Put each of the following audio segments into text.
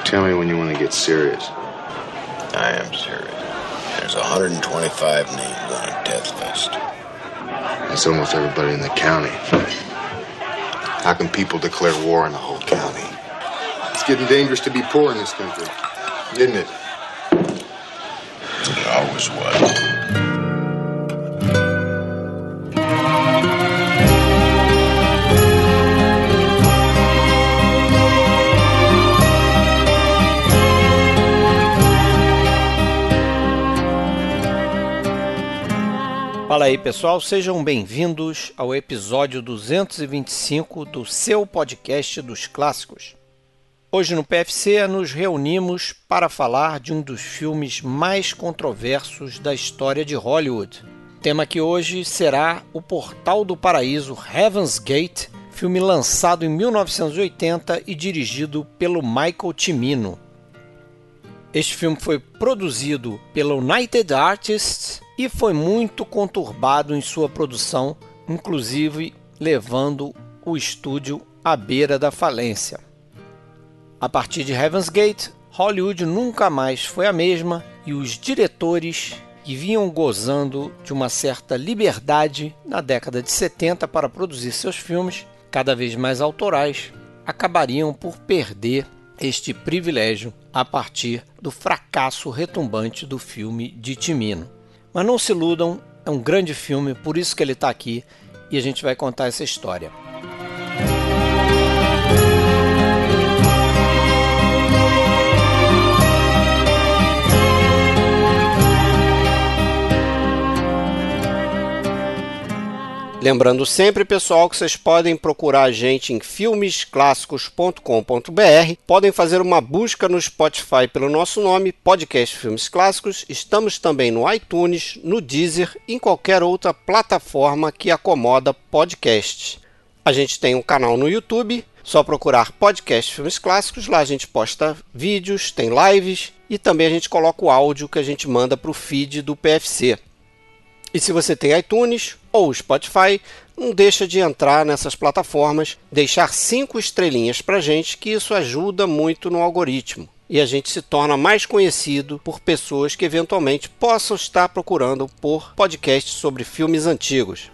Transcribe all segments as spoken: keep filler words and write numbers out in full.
Tell me when you want to get serious. I am serious. There's one hundred twenty-five names on a death list. That's almost everybody in the county. How can people declare war on the whole county? It's getting dangerous to be poor in this country, isn't it? It always was. Fala aí, pessoal, sejam bem-vindos ao episódio duzentos e vinte e cinco do seu podcast dos clássicos. Hoje no P F C nos reunimos para falar de um dos filmes mais controversos da história de Hollywood. O tema aqui hoje será O Portal do Paraíso, Heaven's Gate, filme lançado em mil novecentos e oitenta e dirigido pelo Michael Cimino. Este filme foi produzido pela United Artists e foi muito conturbado em sua produção, inclusive levando o estúdio à beira da falência. A partir de Heaven's Gate, Hollywood nunca mais foi a mesma e os diretores, que vinham gozando de uma certa liberdade na década de setenta para produzir seus filmes, cada vez mais autorais, acabariam por perder este privilégio a partir do fracasso retumbante do filme de Cimino. Mas não se iludam, é um grande filme, por isso que ele está aqui e a gente vai contar essa história. Lembrando sempre, pessoal, que vocês podem procurar a gente em filmes clássicos ponto com ponto b r, podem fazer uma busca no Spotify pelo nosso nome, Podcast Filmes Clássicos. Estamos também no iTunes, no Deezer e em qualquer outra plataforma que acomoda podcasts. A gente tem um canal no YouTube, só procurar Podcast Filmes Clássicos, lá a gente posta vídeos, tem lives e também a gente coloca o áudio que a gente manda para o feed do P F C. E se você tem iTunes ou Spotify, não deixa de entrar nessas plataformas, deixar cinco estrelinhas pra gente, que isso ajuda muito no algoritmo. E a gente se torna mais conhecido por pessoas que eventualmente possam estar procurando por podcasts sobre filmes antigos.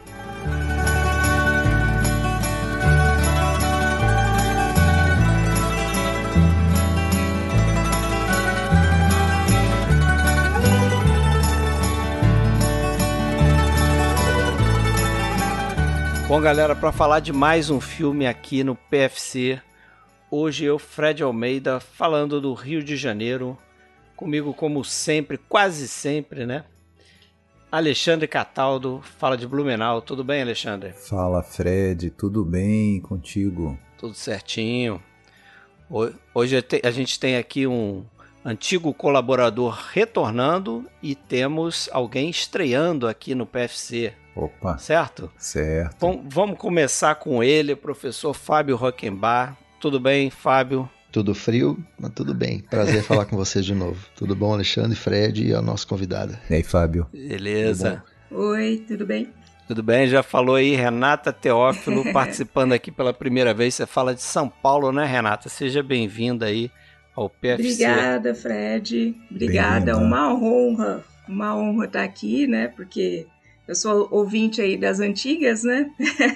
Bom, galera, para falar de mais um filme aqui no P F C, hoje eu, Fred Almeida, falando do Rio de Janeiro, comigo como sempre, quase sempre, né? Alexandre Cataldo, fala de Blumenau, tudo bem, Alexandre? Fala, Fred, tudo bem contigo? Tudo certinho. Hoje a gente tem aqui um antigo colaborador retornando e temos alguém estreando aqui no P F C. Opa, certo? Certo. Bom, vamos começar com ele, professor Fábio Rockenbach. Tudo bem, Fábio? Tudo frio, mas tudo bem. Prazer falar com vocês de novo. Tudo bom, Alexandre, Fred e a nossa convidada. E aí, Fábio? Beleza. Tudo Oi, tudo bem? Tudo bem, já falou aí, Renata Teófilo, participando aqui pela primeira vez. Você fala de São Paulo, né, Renata? Seja bem-vinda aí ao P F C. Obrigada, Fred. Obrigada, uma honra. Uma honra estar aqui, né, porque eu sou ouvinte aí das antigas, né?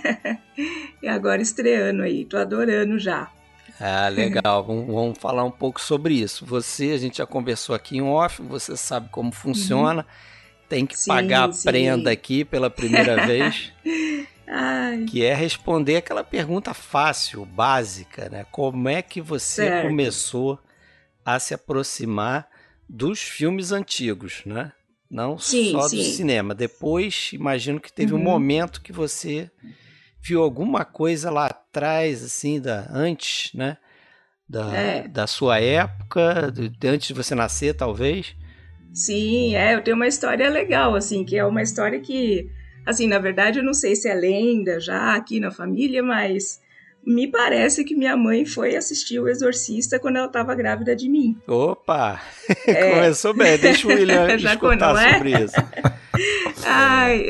E agora estreando aí, tô adorando já. Ah, legal. vamos, vamos falar um pouco sobre isso. Você, a gente já conversou aqui em off, você sabe como funciona. Uhum. Tem que sim, pagar a sim. prenda aqui pela primeira vez. Ai. Que é responder aquela pergunta fácil, básica, né? Como é que você certo. começou a se aproximar dos filmes antigos, né? Não sim, só sim. do cinema. Depois, imagino que teve uhum. um momento que você viu alguma coisa lá atrás, assim, da, antes, né? Da, é. da sua época, de, antes de você nascer, talvez. Sim, é. Eu tenho uma história legal, assim, que é uma história que, assim, na verdade, eu não sei se é lenda já aqui na família, mas me parece que minha mãe foi assistir O Exorcista quando ela estava grávida de mim. Opa! É. Começou bem, deixa o William escutar é? sobre isso. Ai,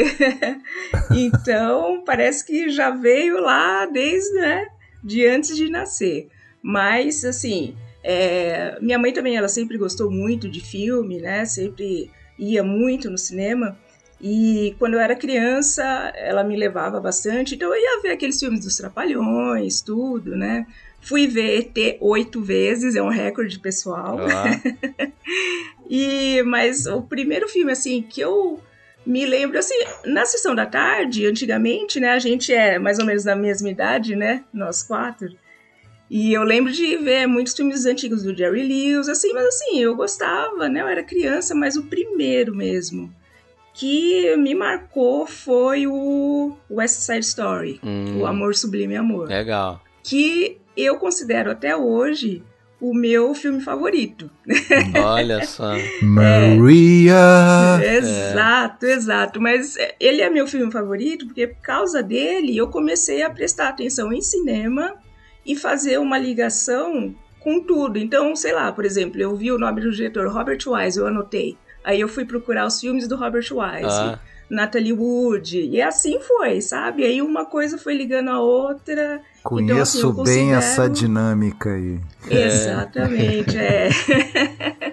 então parece que já veio lá desde, né, de antes de nascer. Mas, assim, É, minha mãe também, ela sempre gostou muito de filme, né? Sempre ia muito no cinema. E quando eu era criança, ela me levava bastante. Então eu ia ver aqueles filmes dos Trapalhões, tudo, né? Fui ver E T oito vezes, é um recorde pessoal. Ah. e, mas o primeiro filme, assim, que eu me lembro, assim, na sessão da tarde, antigamente, né? A gente é mais ou menos da mesma idade, né? Nós quatro. E eu lembro de ver muitos filmes antigos do Jerry Lewis, assim, mas assim, eu gostava, né? Eu era criança, mas o primeiro mesmo que me marcou foi o West Side Story, hum, o Amor Sublime Amor. Legal. Que eu considero até hoje o meu filme favorito. Olha só. Maria! É, exato, é. exato. Mas ele é meu filme favorito porque por causa dele eu comecei a prestar atenção em cinema e fazer uma ligação com tudo. Então, sei lá, por exemplo, eu vi o nome do diretor Robert Wise, eu anotei. Aí eu fui procurar os filmes do Robert Wise, ah. Natalie Wood, e assim foi, sabe? Aí uma coisa foi ligando a outra. Conheço então, assim, eu bem considero... essa dinâmica aí. Exatamente, é. é.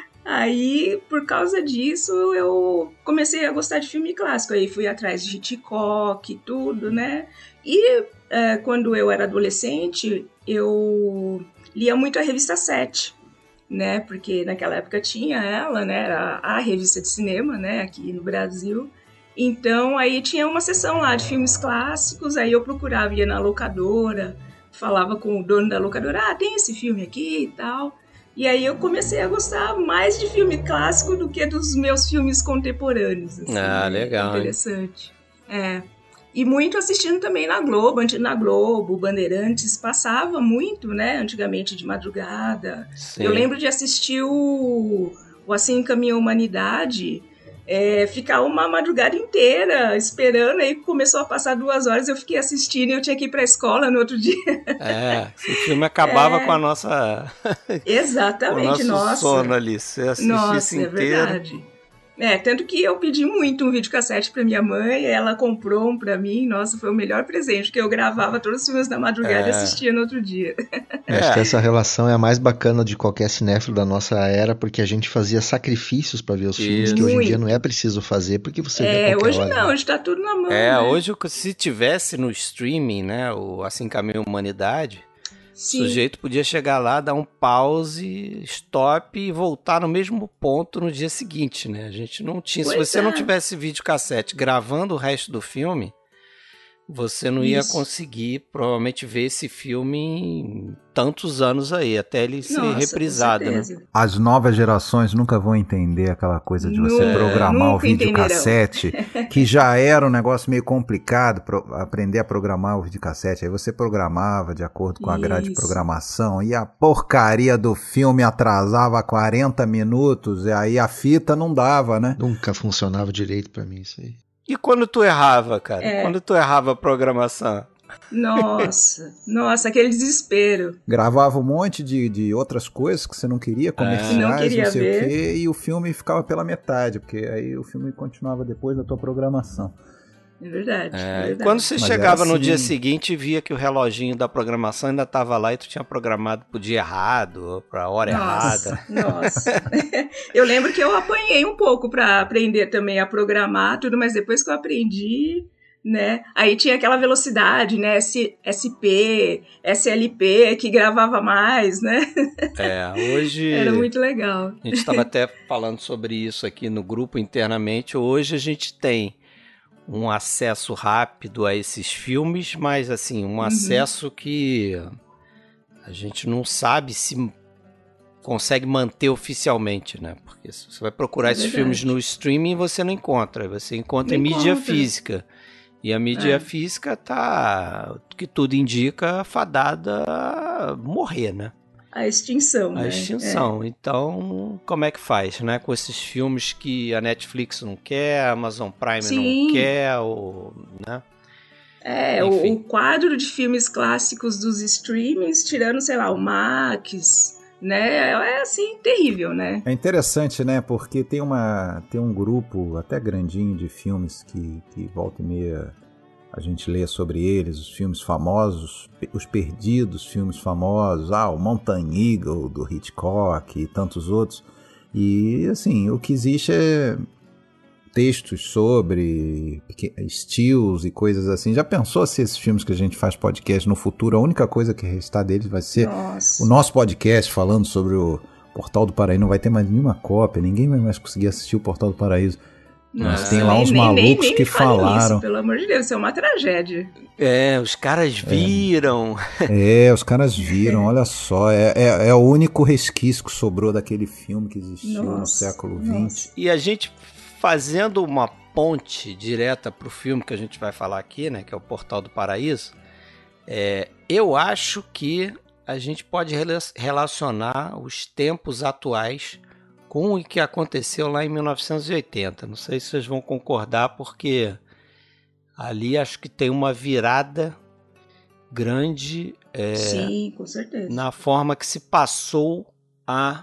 Aí, por causa disso, eu comecei a gostar de filme clássico. Aí fui atrás de Hitchcock e tudo, né? E é, quando eu era adolescente, eu lia muito a revista Sete, né? Porque naquela época tinha ela, né? Era a revista de cinema, né? Aqui no Brasil. Então, aí tinha uma seção lá de filmes clássicos, aí eu procurava, ia na locadora, falava com o dono da locadora, ah, tem esse filme aqui e tal. E aí eu comecei a gostar mais de filme clássico do que dos meus filmes contemporâneos. Assim, ah, legal. É interessante. É. E muito assistindo também na Globo, na Globo, Bandeirantes, passava muito, né, antigamente de madrugada. Sim. Eu lembro de assistir o, o Assim Caminha a Humanidade, é, ficar uma madrugada inteira esperando, aí começou a passar duas horas, eu fiquei assistindo e eu tinha que ir para a escola no outro dia. É, esse filme acabava é, com a nossa... Exatamente, o nosso nossa. sono ali, você assistia nossa, isso inteiro. É verdade. É, tanto que eu pedi muito um videocassete pra minha mãe, ela comprou um pra mim, nossa, foi o melhor presente, que eu gravava todos os filmes da madrugada é. e assistia no outro dia. É. Acho que essa relação é a mais bacana de qualquer cinéfilo da nossa era, porque a gente fazia sacrifícios pra ver os Isso. filmes, que hoje em dia não é preciso fazer, porque você é, vê a qualquer hoje hora. não, hoje tá tudo na mão. É, né? hoje se tivesse no streaming, né, o Assim Caminha a Humanidade... Sim. O sujeito podia chegar lá, dar um pause, stop e voltar no mesmo ponto no dia seguinte, né? A gente não tinha... Pois Se você é. não tivesse videocassete gravando o resto do filme, você não ia Isso. conseguir, provavelmente, ver esse filme em tantos anos aí, até ele ser Nossa, reprisado, né? As novas gerações nunca vão entender aquela coisa de você é, programar o videocassete, que já era um negócio meio complicado, pro, aprender a programar o videocassete. Aí você programava de acordo com a Isso. grade de programação, e a porcaria do filme atrasava quarenta minutos, e aí a fita não dava, né? Nunca funcionava direito pra mim isso aí. E quando tu errava, cara? É. Quando tu errava a programação? Nossa, nossa, aquele desespero. Gravava um monte de, de outras coisas que você não queria, comerciais, é. não, queria não sei ver. o quê, e o filme ficava pela metade, porque aí o filme continuava depois da tua programação. É verdade, é. é verdade. Quando você Mas chegava assim... no dia seguinte e via que o reloginho da programação ainda estava lá e tu tinha programado pro dia errado, pra hora nossa, errada. Nossa, eu lembro que eu apanhei um pouco para aprender também a programar tudo, mas depois que eu aprendi, né, aí tinha aquela velocidade, né, S P, S L P, que gravava mais, né. É, hoje... Era muito legal. A gente estava até falando sobre isso aqui no grupo internamente, hoje a gente tem um acesso rápido a esses filmes, mas assim, um uhum. acesso que a gente não sabe se consegue manter oficialmente, né? Porque se você vai procurar é esses filmes no streaming, você não encontra, você encontra não em mídia encontra. física. E a mídia é. física tá, que tudo indica, fadada a morrer, né? A extinção, A né? extinção. É. Então, como é que faz, né? Com esses filmes que a Netflix não quer, a Amazon Prime Sim. não quer, ou, né? É, o, o quadro de filmes clássicos dos streamings, tirando, sei lá, o Max, né? É, assim, terrível, né? É interessante, né? Porque tem, uma, tem um grupo até grandinho de filmes que, que volta e meia a gente lê sobre eles, os filmes famosos, os perdidos filmes famosos, ah, o Mountain Eagle do Hitchcock e tantos outros. E assim, o que existe é textos sobre stills e coisas assim. Já pensou se esses filmes que a gente faz podcast no futuro, a única coisa que restar deles vai ser Nossa. o nosso podcast falando sobre o Portal do Paraíso? Não vai ter mais nenhuma cópia, ninguém vai mais conseguir assistir o Portal do Paraíso. Mas Nossa, tem lá nem, uns nem, malucos nem, nem que falaram. Isso, pelo amor de Deus, isso é uma tragédia. É, os caras viram. É, é os caras viram, olha só. É, é, é o único resquício que sobrou daquele filme que existiu nossa, no século vinte. E a gente fazendo uma ponte direta pro filme que a gente vai falar aqui, né, que é o Portal do Paraíso, é, eu acho que a gente pode relacionar os tempos atuais com o que aconteceu lá em mil novecentos e oitenta. Não sei se vocês vão concordar, porque ali acho que tem uma virada grande é, Sim, com certeza. na forma que se passou a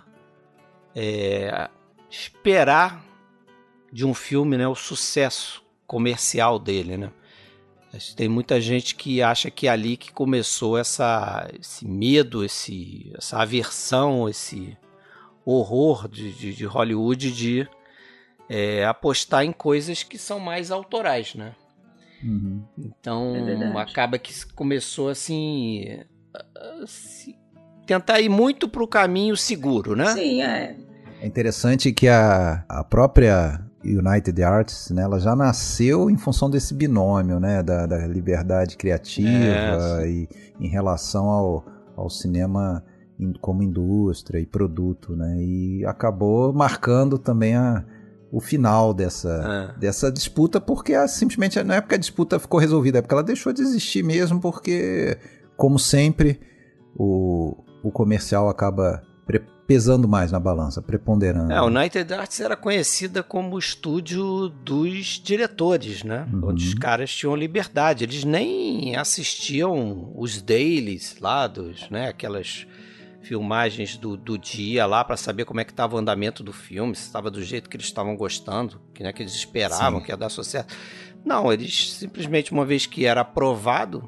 é, esperar de um filme, né, o sucesso comercial dele, né? Tem muita gente que acha que é ali que começou essa, esse medo, esse, essa aversão, esse horror de, de, de Hollywood de é, apostar em coisas que são mais autorais, né? Uhum. Então é acaba que começou assim a, a se, tentar ir muito para o caminho seguro, né? Sim, é. É interessante que a, a própria United Artists, né, ela já nasceu em função desse binômio, né, da, da liberdade criativa é, e em relação ao, ao cinema como indústria e produto, né, e acabou marcando também a, o final dessa, é. dessa disputa, porque a, simplesmente não é porque a disputa ficou resolvida, é porque ela deixou de existir mesmo, porque, como sempre, o, o comercial acaba pesando mais na balança, preponderando. É, a United Artists era conhecida como o estúdio dos diretores, né? Uhum. Onde os caras tinham liberdade. Eles nem assistiam os dailies lá, dos, né? Aquelas filmagens do, do dia lá para saber como é que estava o andamento do filme, se estava do jeito que eles estavam gostando, que, né, que eles esperavam Sim. que ia dar sucesso. Não, eles simplesmente, uma vez que era aprovado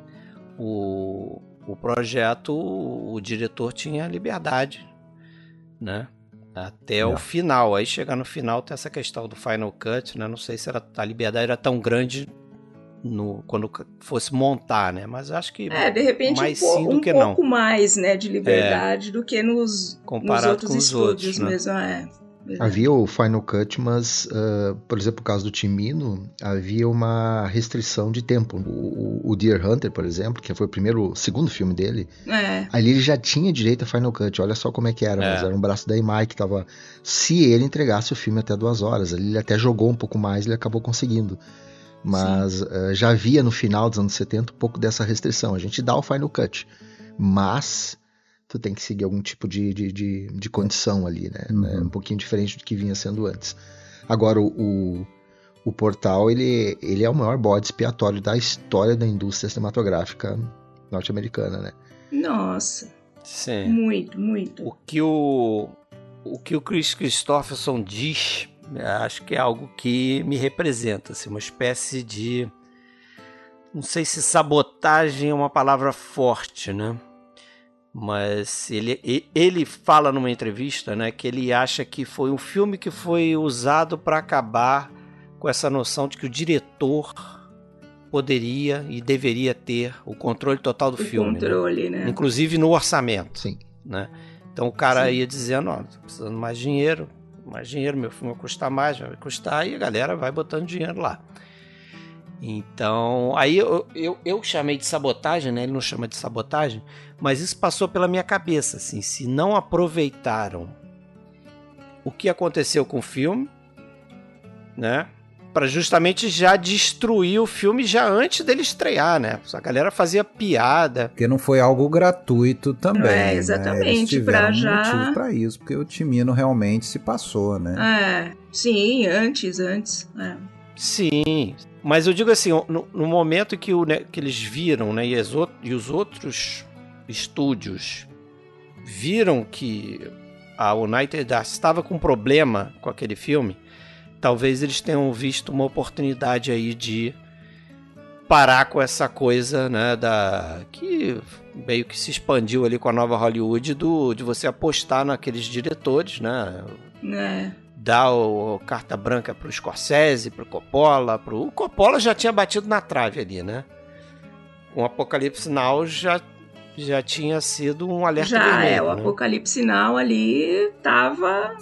o, o projeto, o, o diretor tinha liberdade, né? Até é. o final. Aí chegar no final tem essa questão do Final Cut, né? Não sei se era, a liberdade era tão grande no, quando fosse montar, né? Mas acho que é, de repente mais um, sim do um que pouco não. mais, né, de liberdade é. do que nos, comparado nos outros com os estúdios outros, né? mesmo. É. Havia o Final Cut, mas, uh, por exemplo, no caso do Cimino, havia uma restrição de tempo. O, o Deer Hunter, por exemplo, que foi o primeiro, o segundo filme dele, é. ali ele já tinha direito a Final Cut. Olha só como é que era, é. mas era um braço da I M A I que tava... Se ele entregasse o filme até duas horas, ele até jogou um pouco mais, ele acabou conseguindo. Mas uh, já havia no final dos anos setenta um pouco dessa restrição. A gente dá o Final Cut, mas... tu tem que seguir algum tipo de, de, de, de condição ali, né? Uhum. Um pouquinho diferente do que vinha sendo antes. Agora, o, o, o Portal, ele, ele é o maior bode expiatório da história da indústria cinematográfica norte-americana, né? Nossa. Sim. Muito, muito. O que o, o, que o Chris Christopherson diz, acho que é algo que me representa, assim, uma espécie de... não sei se sabotagem é uma palavra forte, né? Mas ele, ele fala numa entrevista, né, que ele acha que foi um filme que foi usado para acabar com essa noção de que o diretor poderia e deveria ter o controle total do o filme. Controle, né? né? Inclusive no orçamento. Sim. Né? Então o cara Sim. ia dizendo, ó, tô precisando mais dinheiro, mais dinheiro, meu filme vai custar mais, vai custar, e a galera vai botando dinheiro lá. Então, aí eu, eu, eu chamei de sabotagem, né? Ele não chama de sabotagem, mas isso passou pela minha cabeça, assim, se não aproveitaram o que aconteceu com o filme, né? Para justamente já destruir o filme já antes dele estrear, né? A galera fazia piada. Porque não foi algo gratuito também, é, exatamente, né? Eles tiveram pra já... motivo para isso, porque o Cimino realmente se passou, né? É, sim, antes, antes, é. Sim, mas eu digo assim, no, no momento que, o, né, que eles viram, né, e, as, e os outros estúdios viram que a United Artists estava com problema com aquele filme, talvez eles tenham visto uma oportunidade aí de parar com essa coisa, né, da que meio que se expandiu ali com a nova Hollywood, do, de você apostar naqueles diretores, né? É. Dar o, o carta branca pro Scorsese, pro Coppola, pro... O Coppola já tinha batido na trave ali, né? Com o Apocalipse Now já, já tinha sido um alerta já, vermelho. Já, é, o né? Apocalipse Now ali tava...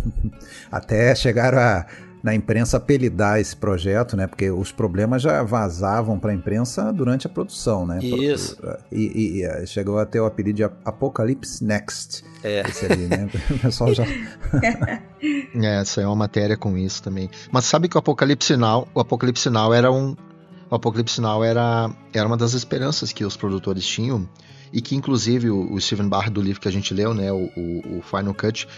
Até chegaram a... na imprensa apelidar esse projeto, né? Porque os problemas já vazavam para a imprensa durante a produção, né? Isso. E, e, e chegou a ter o apelido de Apocalypse Next. É. Esse ali, né? O pessoal já... é, essa é uma matéria com isso também. Mas sabe que o Apocalipse Now, o Apocalipse Now era um... O Apocalipse Now era, era uma das esperanças que os produtores tinham e que, inclusive, o, o Steven Barr, do livro que a gente leu, né? O, o, o Final Cut,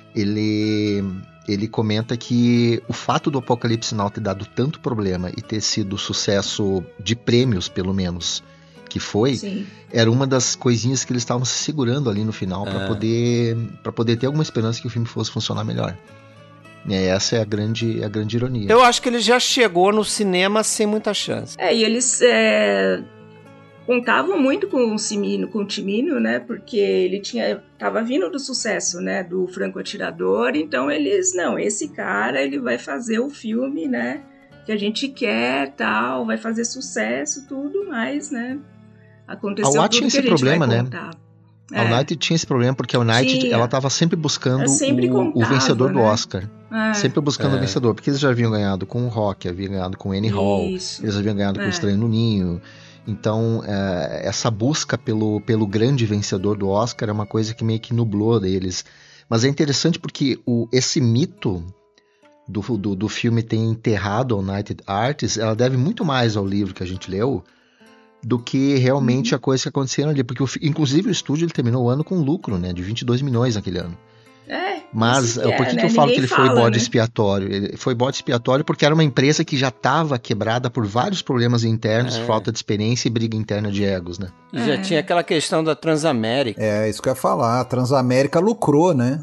ele... ele comenta que o fato do Apocalipse Now ter dado tanto problema e ter sido sucesso de prêmios, pelo menos, que foi, Sim. era uma das coisinhas que eles estavam se segurando ali no final para Ah. poder, para poder ter alguma esperança que o filme fosse funcionar melhor. E essa é a grande, a grande ironia. Eu acho que ele já chegou no cinema sem muita chance. É, e eles é, contavam muito com o Cimino, com o Cimino, né? Porque ele tinha, tava vindo do sucesso, né? Do Franco Atirador. Então eles, não, esse cara, ele vai fazer o filme, né? Que a gente quer, tal, vai fazer sucesso, tudo, mas, né? Aconteceu A Watt tudo tinha que esse a gente problema, vai né? contar. A United tinha esse problema porque a United, Tinha. ela estava sempre buscando Ela sempre o, o contava, vencedor do né? Oscar. É. Sempre buscando É. o vencedor, porque eles já haviam ganhado com o Rock, haviam ganhado com o Annie Hall, Isso. eles haviam ganhado com É. o Estranho no Ninho. Então, é, essa busca pelo, pelo grande vencedor do Oscar é uma coisa que meio que nublou deles. Mas é interessante porque o, esse mito do, do, do filme ter enterrado a United Artists, ela deve muito mais ao livro que a gente leu do que realmente Uhum. a coisa que aconteceram ali. Porque, o, inclusive, o estúdio ele terminou o ano com lucro, né? De vinte e dois milhões naquele ano. É, Mas isso por que, é, que né? eu falo que Ninguém ele foi fala, bode né? expiatório? Ele foi bode expiatório porque era uma empresa que já estava quebrada por vários problemas internos, É. falta de experiência e briga interna de egos, né? E já É. tinha aquela questão da Transamérica. É, isso que eu ia falar. A Transamérica lucrou, né?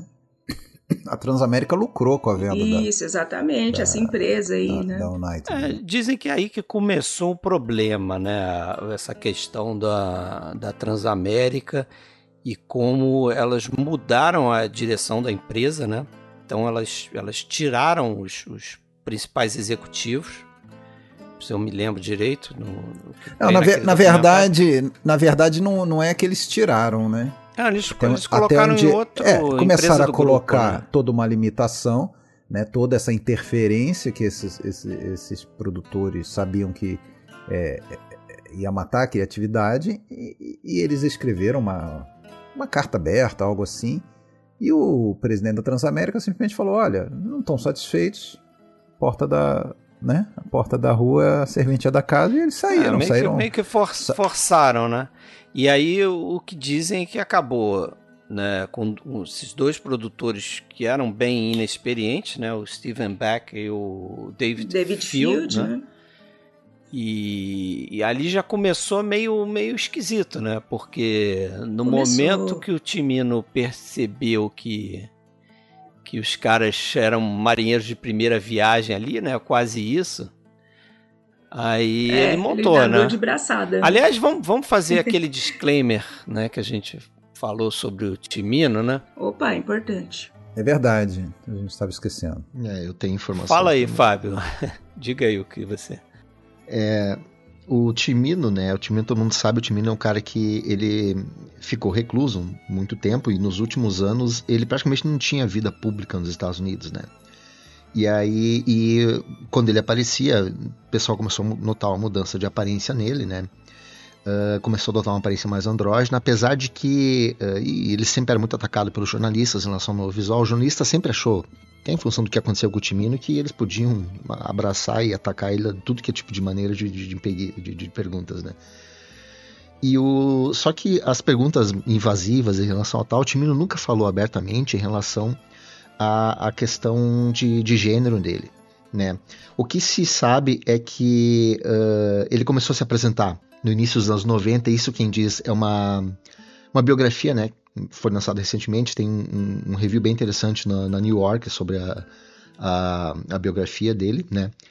A Transamérica lucrou com a venda da, Isso, exatamente, essa empresa aí, da, né? da United. É, dizem que é aí que começou o problema, né? Essa questão da, da Transamérica e como elas mudaram a direção da empresa, né? Então elas, elas tiraram os, os principais executivos, se eu me lembro direito. No, no, Não, na, ver- na verdade, na verdade não, não é que eles tiraram, né? Ah, eles, Tem- eles colocaram onde- em outro. é, empresa começaram a do colocar grupo, né? toda uma limitação, né? Toda essa interferência que esses, esses, esses produtores sabiam que é, é, ia matar a criatividade e, e eles escreveram uma, uma carta aberta, algo assim, e o presidente da Transamérica simplesmente falou, olha, não estão satisfeitos, porta da, né? A porta da rua, a serventia da casa, e eles saíram, É, meio, saíram. que, meio que for- forçaram, né? E aí o, o que dizem é que acabou, né, com esses dois produtores que eram bem inexperientes, né? O Steven Beck e o David, David Field, Field, né? né? E, e ali já começou meio, meio esquisito, né? Porque no Começou. momento que o Cimino percebeu que, que os caras eram marinheiros de primeira viagem ali, né? Quase isso. Aí É, ele montou, ele andou né? de braçada. Aliás, vamos, vamos fazer aquele disclaimer, né? Que a gente falou sobre o Cimino, né? Opa, importante. É verdade, a gente estava esquecendo. É, eu tenho informação. Fala aí, também. Fábio. Diga aí o que você... É, o Cimino, né? O Cimino, todo mundo sabe, o Cimino é um cara que ele ficou recluso muito tempo e nos últimos anos ele praticamente não tinha vida pública nos Estados Unidos, né? E aí, e quando ele aparecia, o pessoal começou a notar uma mudança de aparência nele, né? Uh, começou a adotar uma aparência mais andrógena, apesar de que uh, e ele sempre era muito atacado pelos jornalistas em relação ao novo visual. O jornalista sempre achou, até em função do que aconteceu com o Cimino, que eles podiam abraçar e atacar ele de tudo que é tipo de maneira de, de, de, de, de perguntas, né? E o, só que as perguntas invasivas em relação ao tal, o Cimino nunca falou abertamente em relação à, à questão de, de gênero dele, né? O que se sabe é que uh, ele começou a se apresentar no início dos anos noventa, isso quem diz é uma, uma biografia, né? Foi lançada recentemente, tem um, um review bem interessante na, na New York sobre a, a, a biografia dele, né?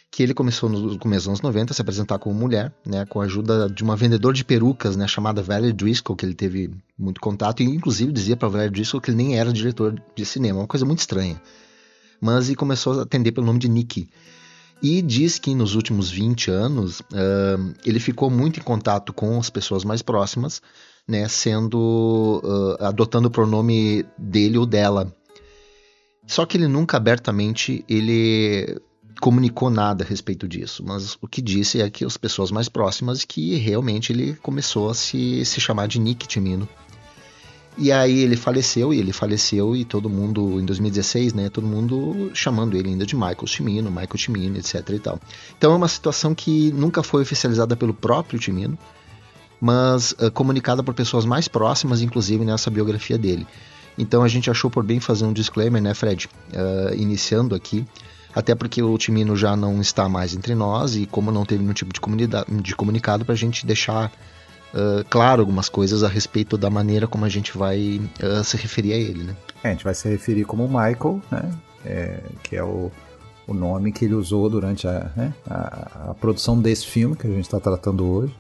que ele começou no começo dos anos noventa a se apresentar como mulher, né, com a ajuda de uma vendedora de perucas, né, chamada Valerie Driscoll, que ele teve muito contato, e inclusive dizia para Valerie Driscoll que ele nem era diretor de cinema, uma coisa muito estranha. Mas ele começou a atender pelo nome de Nick. E diz que nos últimos vinte anos, uh, ele ficou muito em contato com as pessoas mais próximas, né, sendo, uh, adotando o pronome dele ou dela. Só que ele nunca abertamente ele comunicou nada a respeito disso, mas o que disse é que as pessoas mais próximas, que realmente ele começou a se, se chamar de Nick Cimino. E aí ele faleceu, e ele faleceu, e todo mundo, em dois mil e dezesseis, né, todo mundo chamando ele ainda de Michael Cimino, Michael Cimino, etc e tal. Então é uma situação que nunca foi oficializada pelo próprio Cimino, mas uh, comunicada por pessoas mais próximas, inclusive nessa biografia dele. Então a gente achou por bem fazer um disclaimer, né, Fred, uh, iniciando aqui, até porque o Cimino já não está mais entre nós, e como não teve nenhum tipo de, de comunicado, para a gente deixar uh, claro algumas coisas a respeito da maneira como a gente vai uh, se referir a ele, né? É, a gente vai se referir como Michael, né, é, que é o, o nome que ele usou durante a, né, a, a produção desse filme que a gente está tratando hoje,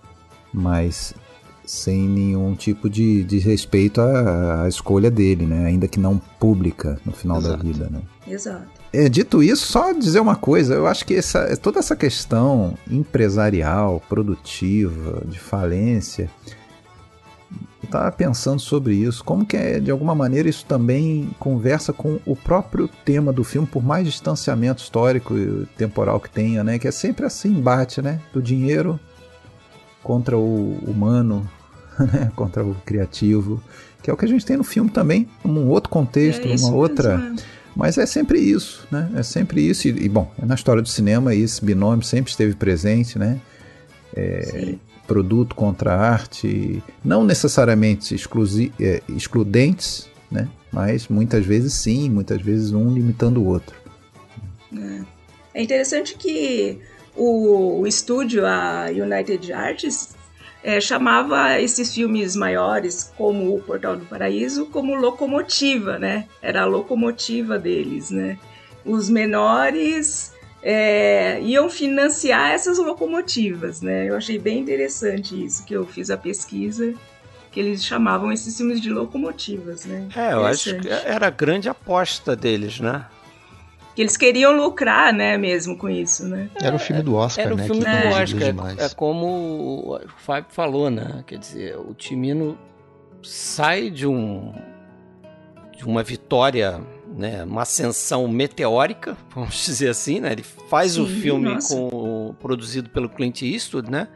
mas sem nenhum tipo de, de respeito à, à escolha dele, né, ainda que não pública no final Exato. Da vida, né? Exato. É, dito isso, só dizer uma coisa, eu acho que essa, toda essa questão empresarial, produtiva, de falência, eu estava pensando sobre isso, como que é, de alguma maneira isso também conversa com o próprio tema do filme, por mais distanciamento histórico e temporal que tenha, né, que é sempre esse embate, né, do dinheiro contra o humano, né, contra o criativo, que é o que a gente tem no filme também, num outro contexto, é numa outra... Mesmo. Mas é sempre isso, né? É sempre isso. E, e, bom, na história do cinema esse binômio sempre esteve presente, né? É, produto contra arte, não necessariamente exclusi- é, excludentes, né? Mas muitas vezes sim, muitas vezes um limitando o outro. É, é interessante que o, o estúdio, a United Artists, É, chamava esses filmes maiores, como O Portal do Paraíso, como locomotiva, né? Era a locomotiva deles, né? Os menores é, iam financiar essas locomotivas, né? Eu achei bem interessante isso, que eu fiz a pesquisa, que eles chamavam esses filmes de locomotivas, né? É, eu acho que era a grande aposta deles, né? Que eles queriam lucrar, né, mesmo com isso, né? Era o filme do Oscar, Era né? o filme que do é. Oscar, é, é como o Fábio falou, né? Quer dizer, o Cimino sai de um de uma vitória, né, uma ascensão meteórica, vamos dizer assim, né? Ele faz Sim, o filme com, produzido pelo Clint Eastwood, né?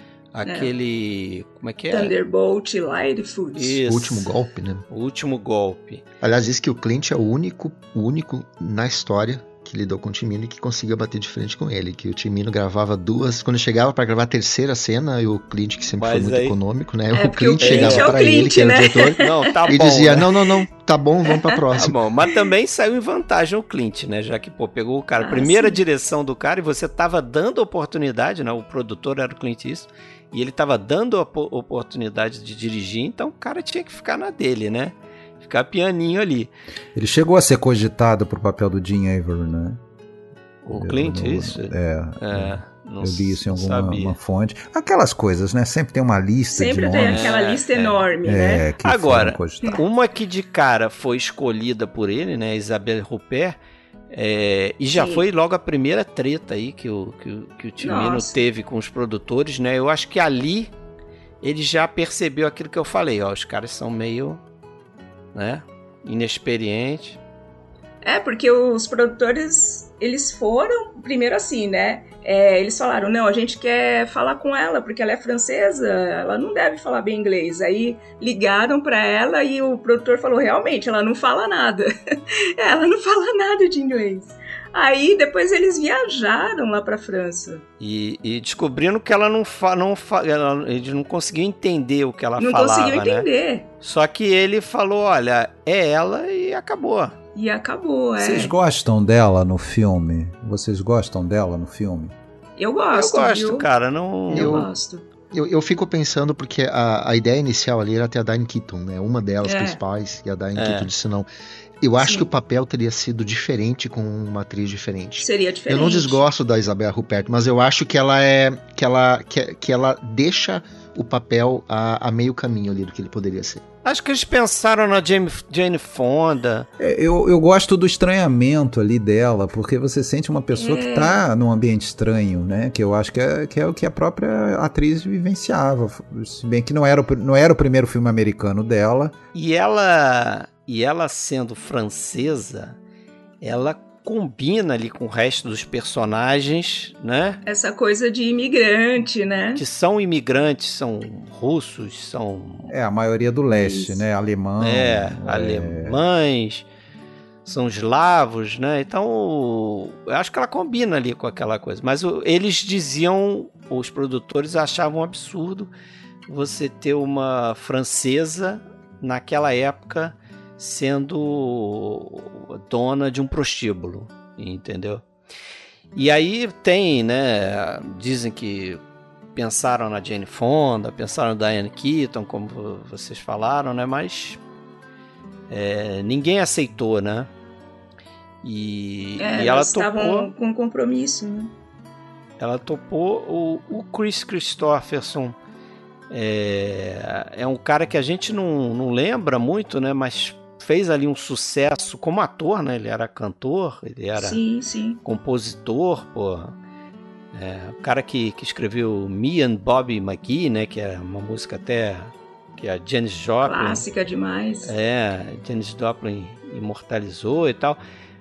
Aquele... É. Como é que é? Thunderbolt Lightfoot. Isso. O último golpe, né? O último golpe. Aliás, diz que o Clint é o único, o único na história que lidou com o Cimino e que conseguia bater de frente com ele. Que o Cimino gravava duas... Quando chegava para gravar a terceira cena, e o Clint, que sempre Mas foi muito aí... econômico, né? É, o Clint o chegava é para Clint, ele, que né? era o diretor, não, tá e bom, dizia, né? não, não, não, tá bom, vamos pra próxima. Tá bom, mas também saiu em vantagem o Clint, né? Já que, pô, pegou o cara, ah, primeira sim. direção do cara, e você tava dando oportunidade, né? O produtor era o Clint Eastwood, e ele tava dando a oportunidade de dirigir, então o cara tinha que ficar na dele, né? Ficar pianinho ali. Ele chegou a ser cogitado pro papel do Jim Avery, né? O Clint, não, isso? É. é não eu li isso em alguma uma fonte. Aquelas coisas, né? Sempre tem uma lista Sempre de tem nomes. aquela lista é, enorme, é, né? Que Agora, uma que de cara foi escolhida por ele, né? Isabelle Huppert, é, e já Sim. foi logo a primeira treta aí que o, que, o, que o Cimino teve com os produtores, né? Eu acho que ali ele já percebeu aquilo que eu falei, ó, os caras são meio, né, inexperientes. É, porque os produtores, eles foram, primeiro assim, né, é, eles falaram, não, a gente quer falar com ela, porque ela é francesa, ela não deve falar bem inglês. Aí ligaram pra ela e o produtor falou, realmente, ela não fala nada. Ela não fala nada de inglês. Aí depois eles viajaram lá pra França. E, e descobriram que ela não fala, não fa, ela, eles não conseguiam entender o que ela não falava, Não conseguiam entender. Né? Só que ele falou, olha, é ela e acabou. E acabou, é. Vocês gostam dela no filme? Vocês gostam dela no filme? Eu gosto, Eu gosto, viu? cara. Não... Eu, eu gosto. eu, eu fico pensando porque a, a ideia inicial ali era ter a Diane Keaton, né? Uma delas é. principais, e a Diane é. Keaton disse não. Eu acho Sim. que o papel teria sido diferente com uma atriz diferente. Seria diferente. Eu não desgosto da Isabelle Huppert, mas eu acho que ela é que ela, que, que ela deixa o papel a, a meio caminho ali do que ele poderia ser. Acho que eles pensaram na Jane, Jane Fonda. É, eu, eu gosto do estranhamento ali dela, porque você sente uma pessoa é. que tá num ambiente estranho, né? Que eu acho que é, que é o que a própria atriz vivenciava. Se bem que não era, o, não era o primeiro filme americano dela. E ela, e ela sendo francesa, ela combina ali com o resto dos personagens, né? Essa coisa de imigrante, né? Que são imigrantes, são russos, são... É, a maioria do leste, Isso. né? Alemão. É, é, alemães, são eslavos, né? Então, eu acho que ela combina ali com aquela coisa. Mas eles diziam, os produtores achavam um absurdo você ter uma francesa naquela época sendo dona de um prostíbulo, entendeu? E aí tem, né, dizem que pensaram na Jane Fonda, pensaram na Diane Keaton, como vocês falaram, né, mas é, ninguém aceitou, né? E, é, e ela eles topou... estavam com compromisso, né? Ela topou o, o Chris Christopherson. É, é um cara que a gente não, não lembra muito, né, mas fez ali um sucesso como ator, né? Ele era cantor, ele era sim, sim. compositor, pô. É, o cara que, que escreveu Me and Bobby McGee, né? Que é uma música até que a Janis Joplin... Clássica demais. É, Janis Joplin imortalizou e tal.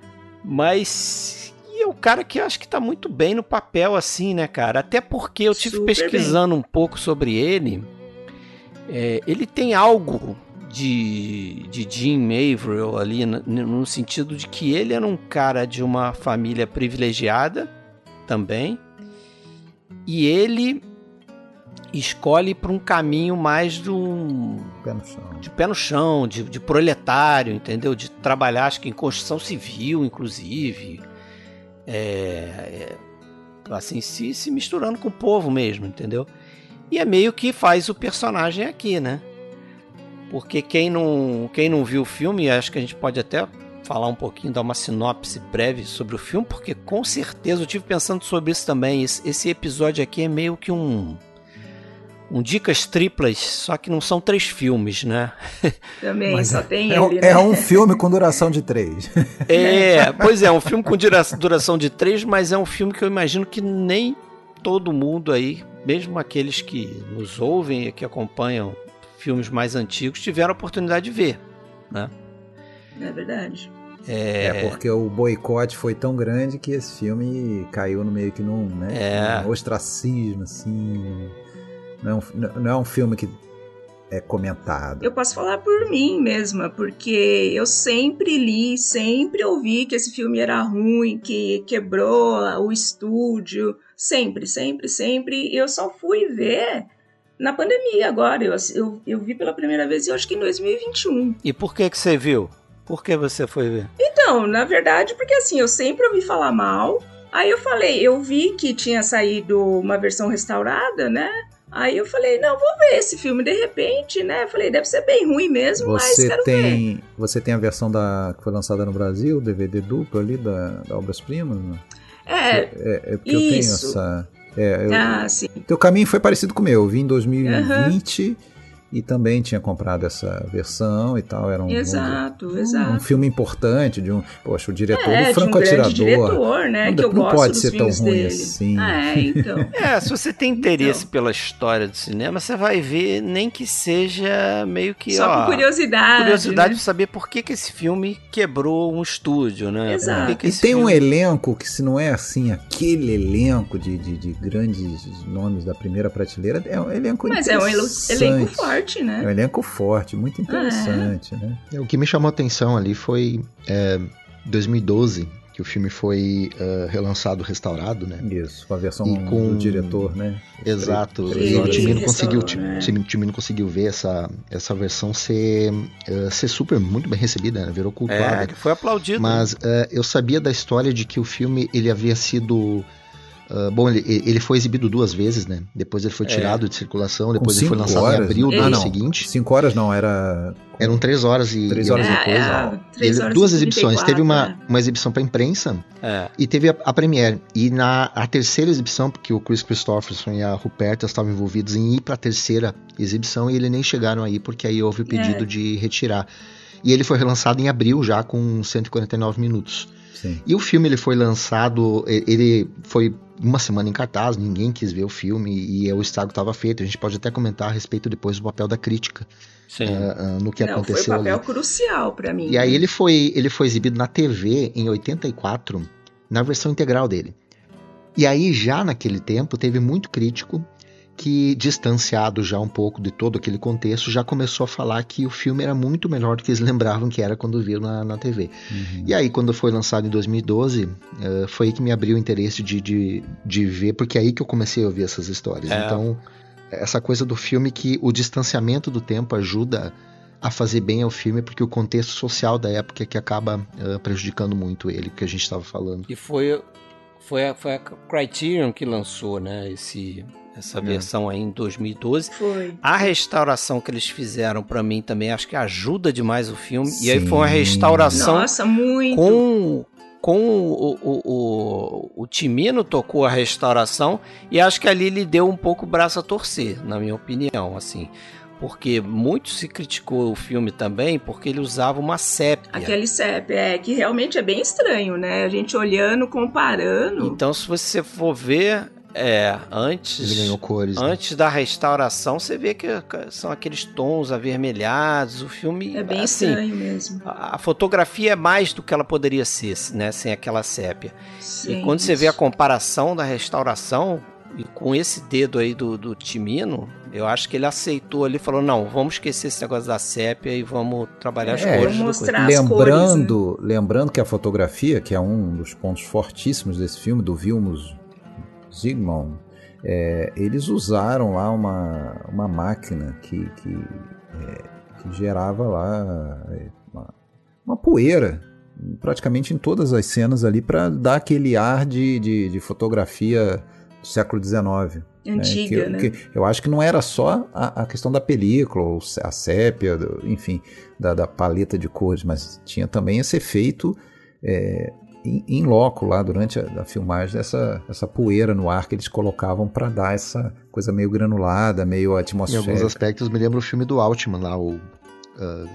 Mas... E é o cara que eu acho que tá muito bem no papel, assim, né, cara? Até porque eu tive Super pesquisando bem. um pouco sobre ele. É, ele tem algo... De, de Jim Averill ali, no, no sentido de que ele era um cara de uma família privilegiada também, e ele escolhe para um caminho mais do pé no chão. de pé no chão, de, de proletário, entendeu? De trabalhar, acho que em construção civil, inclusive, é, é, assim, se, se misturando com o povo mesmo, entendeu? E é meio que faz o personagem aqui, né? Porque quem não, quem não viu o filme, acho que a gente pode até falar um pouquinho, dar uma sinopse breve sobre o filme, porque com certeza eu tive pensando sobre isso também. Esse, esse episódio aqui é meio que um, um dicas triplas, só que não são três filmes, né? Também, Mas só é, tem é, ele, né? É um filme com duração de três. É, pois é, um filme com duração de três, mas é um filme que eu imagino que nem todo mundo aí, mesmo aqueles que nos ouvem e que acompanham filmes mais antigos, tiveram a oportunidade de ver, né? É verdade. É... é porque o boicote foi tão grande que esse filme caiu no meio que num, né, é. um ostracismo, assim. Não é, um, não é um filme que é comentado. Eu posso falar por mim mesma, porque eu sempre li, sempre ouvi que esse filme era ruim, que quebrou o estúdio, sempre, sempre, sempre. Eu só fui ver na pandemia agora, eu, eu, eu vi pela primeira vez, eu acho que em dois mil e vinte e um. E por que que você viu? Por que você foi ver? Então, na verdade, porque assim, eu sempre ouvi falar mal, aí eu falei, eu vi que tinha saído uma versão restaurada, né? Aí eu falei, não, vou ver esse filme, de repente, né? Eu falei, deve ser bem ruim mesmo, você mas quero tem, ver. Você tem a versão da, que foi lançada no Brasil, D V D duplo ali, da, da Obras Primas? Né? É, é, é porque isso. eu tenho essa... É, eu, ah, sim. Teu caminho foi parecido com o meu. Eu vi em dois mil e vinte uhum. e também tinha comprado essa versão e tal. Era um, exato, um, exato. um filme importante de um, poxa, o diretor é, do Franco de um Atirador. diretor, né? Não, que eu não gosto pode dos ser tão ruim dele. assim. Ah, é, então. É, se você tem interesse então. pela história do cinema, você vai ver, nem que seja meio que só ó, por curiosidade, curiosidade né? de saber por que que esse filme quebrou um estúdio, né? Exato. Por que que E esse tem filme... um elenco que, se não é assim, aquele elenco de, de, de grandes nomes da primeira prateleira, é um elenco Mas é um interessante. elenco forte, né? É um elenco forte, muito interessante, né? O que me chamou a atenção ali foi é, dois mil e doze, que o filme foi uh, relançado, restaurado, né? Isso, com a versão e com... do diretor, né? Exato. Três, e o Timino conseguiu, né? o Timino conseguiu ver essa, essa versão ser, uh, ser super, muito bem recebida, né? Virou cultuada. É, que foi aplaudido. Mas uh, eu sabia da história de que o filme ele havia sido Uh, bom, ele, ele foi exibido duas vezes, né? Depois ele foi tirado é. de circulação, depois ele foi lançado horas, em abril do ah, ano não. seguinte. Cinco horas não, era... Eram três horas e... Três horas e é, depois, é, não. Três ele, horas duas e exibições. trinta e quatro, Teve uma, é. uma exibição pra imprensa é. e teve a, a premiere. E na a terceira exibição, porque o Chris Christopherson e a Ruperta estavam envolvidos em ir pra terceira exibição e eles nem chegaram aí, porque aí houve o pedido É. de retirar. E ele foi relançado em abril já com cento e quarenta e nove minutos. Sim. E o filme ele foi lançado, ele foi uma semana em cartaz, ninguém quis ver o filme e o estrago estava feito. A gente pode até comentar a respeito depois do papel da crítica Sim. uh, uh, no que Não, aconteceu foi um papel ali. crucial para mim. E aí ele foi, ele foi exibido na T V em oitenta e quatro, na versão integral dele. E aí já naquele tempo teve muito crítico que, distanciado já um pouco de todo aquele contexto, já começou a falar que o filme era muito melhor do que eles lembravam que era quando viram na, na T V. Uhum. E aí, quando foi lançado em dois mil e doze, uh, foi aí que me abriu o interesse de, de, de ver, porque é aí que eu comecei a ouvir essas histórias. É. Então, essa coisa do filme que o distanciamento do tempo ajuda a fazer bem ao filme, porque o contexto social da época é que acaba uh, prejudicando muito ele, que a gente estava falando. E foi, foi, a, foi a Criterion que lançou, né, esse... essa versão aí em dois mil e doze. Foi. A restauração que eles fizeram pra mim também, acho que ajuda demais o filme. Sim. E aí foi uma restauração Nossa, muito. com, com o, o, o, o Cimino tocou a restauração e acho que ali ele deu um pouco o braço a torcer, na minha opinião, assim. Porque muito se criticou o filme também porque ele usava uma sépia. Aquele sépia, é, que realmente é bem estranho, né? A gente olhando, comparando. Então, se você for ver... É, antes, ele ganhou cores, antes né? da restauração, você vê que são aqueles tons avermelhados, o filme... É bem assim, estranho mesmo. A, a fotografia é mais do que ela poderia ser, né, sem aquela sépia. Sim, e quando você vê a comparação da restauração, e com esse dedo aí do, do Cimino, eu acho que ele aceitou ali e falou, não, vamos esquecer esse negócio da sépia e vamos trabalhar as é, cores. Mostrar do as lembrando, cores, né? lembrando que a fotografia, que é um dos pontos fortíssimos desse filme, do Vilmos Zsigmond, é, eles usaram lá uma, uma máquina que, que, é, que gerava lá uma, uma poeira praticamente em todas as cenas ali para dar aquele ar de, de, de fotografia do século dezenove. Antiga, né? Que, né? Que eu acho que não era só a, a questão da película, ou a sépia, do, enfim, da, da paleta de cores, mas tinha também esse efeito... É, em loco lá durante a, a filmagem dessa essa poeira no ar que eles colocavam para dar essa coisa meio granulada, meio atmosférica. Em alguns aspectos me lembra o filme do Altman lá, o, uh,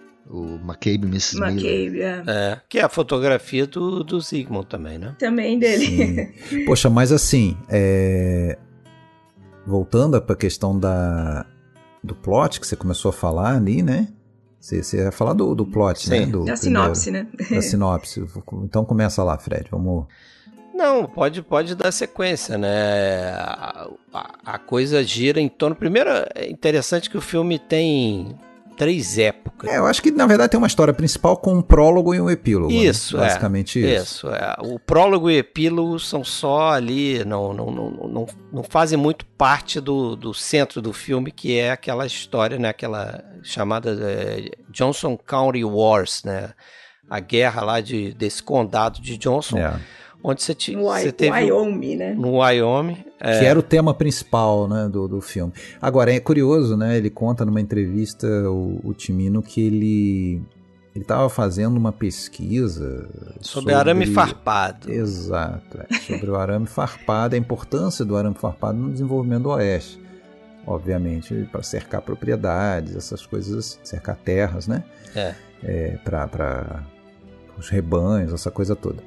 o McCabe e missus McCabe, é. é. Que é a fotografia do, do Zsigmond também, né? Também dele. Sim. Poxa, mas assim, é... voltando para a questão da, do plot que você começou a falar ali, né? Você, você ia falar do, do plot, Sim. né? Do da primeiro, sinopse, né? Da sinopse. Então começa lá, Fred, vamos... Não, pode, pode dar sequência, né? A, a, a coisa gira em torno... Primeiro, é interessante que o filme tem três épocas. É, eu acho que, na verdade, tem uma história principal com um prólogo e um epílogo. Isso, né? Basicamente é, isso. Isso, é. O prólogo e o epílogo são só ali, não, não, não, não, não fazem muito parte do, do centro do filme, que é aquela história, né? Aquela chamada é, Johnson County Wars, né? A guerra lá de, desse condado de Johnson. É. Onde você, te, no você teve... Wyoming, né? No Wyoming. É. Que era o tema principal, né, do, do filme. Agora, é curioso, né? Ele conta numa entrevista, o, o Cimino, que ele ele estava fazendo uma pesquisa... Sobre, sobre arame farpado. Exato. É, sobre o arame farpado, a importância do arame farpado no desenvolvimento do Oeste. Obviamente, para cercar propriedades, essas coisas, cercar terras, né? É. É, para os rebanhos, essa coisa toda.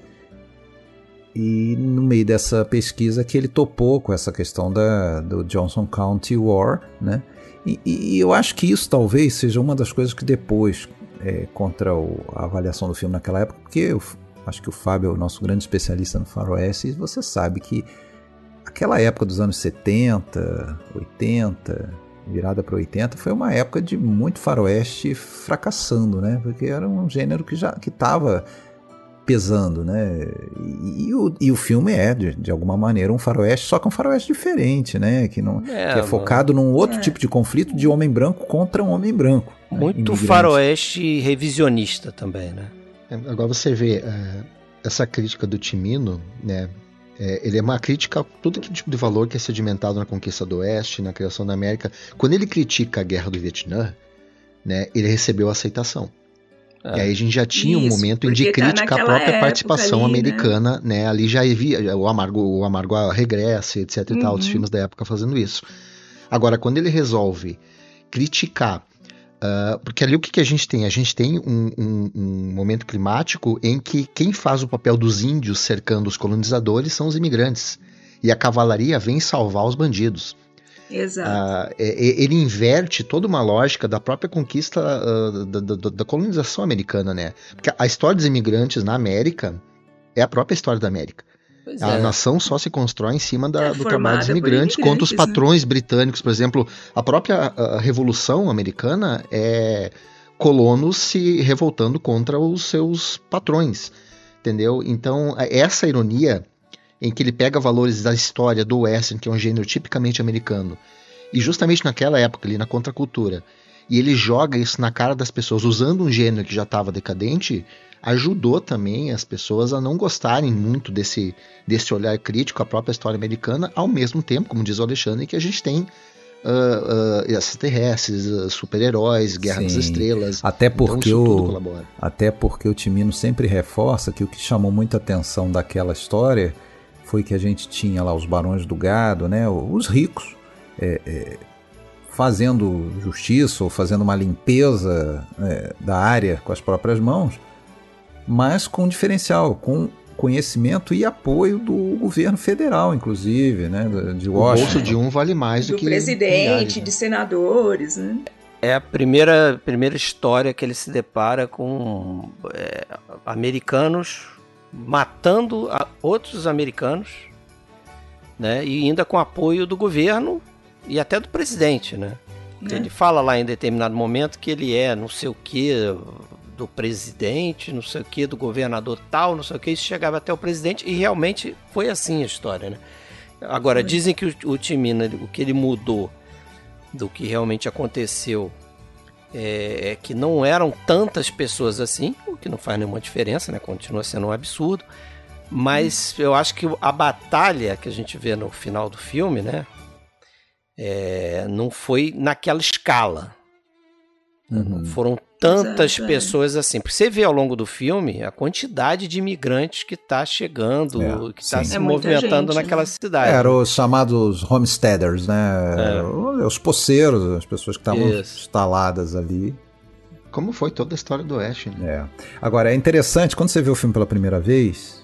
E no meio dessa pesquisa que ele topou com essa questão da, do Johnson County War, né? E, e eu acho que isso talvez seja uma das coisas que depois, é, contra o, a avaliação do filme naquela época, porque eu acho que o Fábio é o nosso grande especialista no faroeste, e você sabe que aquela época dos anos setenta, oitenta, virada para oitenta, foi uma época de muito faroeste fracassando, né? Porque era um gênero que já que estava pesando, né? E, e, o, e o filme é, de, de alguma maneira, um faroeste, só que um faroeste diferente, né? Que, não, é, que é focado num outro é. tipo de conflito de homem branco contra um homem branco. Muito né? faroeste revisionista também, né? Agora você vê, uh, essa crítica do Cimino, né? É, ele é uma crítica a todo tipo de valor que é sedimentado na conquista do Oeste, na criação da América. Quando ele critica a Guerra do Vietnã, né, ele recebeu aceitação. É. E aí a gente já tinha Isso, um momento de criticar tá a própria participação ali, americana, né? né? Ali já havia o Amargo, o Amargo Regressa, etc e uhum. tal, os filmes da época fazendo isso. Agora, quando ele resolve criticar, uh, porque ali o que, que a gente tem? A gente tem um, um, um momento climático em que quem faz o papel dos índios cercando os colonizadores são os imigrantes. E a cavalaria vem salvar os bandidos. Exato. Uh, ele inverte toda uma lógica da própria conquista uh, da, da, da colonização americana, né? Porque a história dos imigrantes na América é a própria história da América. Pois a é. nação só se constrói em cima da, é do trabalho dos imigrantes, imigrantes contra os patrões né? britânicos. Por exemplo, a própria a Revolução Americana é colonos se revoltando contra os seus patrões, entendeu? Então, essa ironia em que ele pega valores da história do western, que é um gênero tipicamente americano, e justamente naquela época ali, na contracultura, e ele joga isso na cara das pessoas, usando um gênero que já estava decadente, ajudou também as pessoas a não gostarem muito desse, desse olhar crítico à própria história americana, ao mesmo tempo, como diz o Alexandre, que a gente tem uh, uh, extraterrestres, uh, super-heróis, Guerra Sim. das Estrelas. Até porque, então, isso o, tudo colabora. até porque o Cimino sempre reforça que o que chamou muita atenção daquela história foi que a gente tinha lá os barões do gado, né, os ricos, é, é, fazendo justiça ou fazendo uma limpeza é, da área com as próprias mãos, mas com diferencial, com conhecimento e apoio do governo federal, inclusive, né, de Washington. O bolso de um vale mais do, do que... Do presidente, milhares, né? De senadores, né? É a primeira, primeira história que ele se depara com é, americanos matando a outros americanos, né, e ainda com apoio do governo e até do presidente, né? É. Ele fala lá em determinado momento que ele é não sei o que do presidente, não sei o que do governador tal, não sei o que, isso chegava até o presidente e realmente foi assim a história, né? Agora, foi. Dizem que o, o Cimino, o que ele mudou do que realmente aconteceu é, é que não eram tantas pessoas assim, o que não faz nenhuma diferença, né? Continua sendo um absurdo, mas hum. eu acho que a batalha que a gente vê no final do filme, né, é, não foi naquela escala. Uhum. Não foram tantas Exato, pessoas é. assim. Porque você vê ao longo do filme a quantidade de imigrantes que está chegando, é, que está se é movimentando gente, naquela né? cidade. Eram os chamados homesteaders, né? É. Os poceiros, as pessoas que estavam instaladas ali. Como foi toda a história do Oeste, né? É. Agora, é interessante, quando você vê o filme pela primeira vez,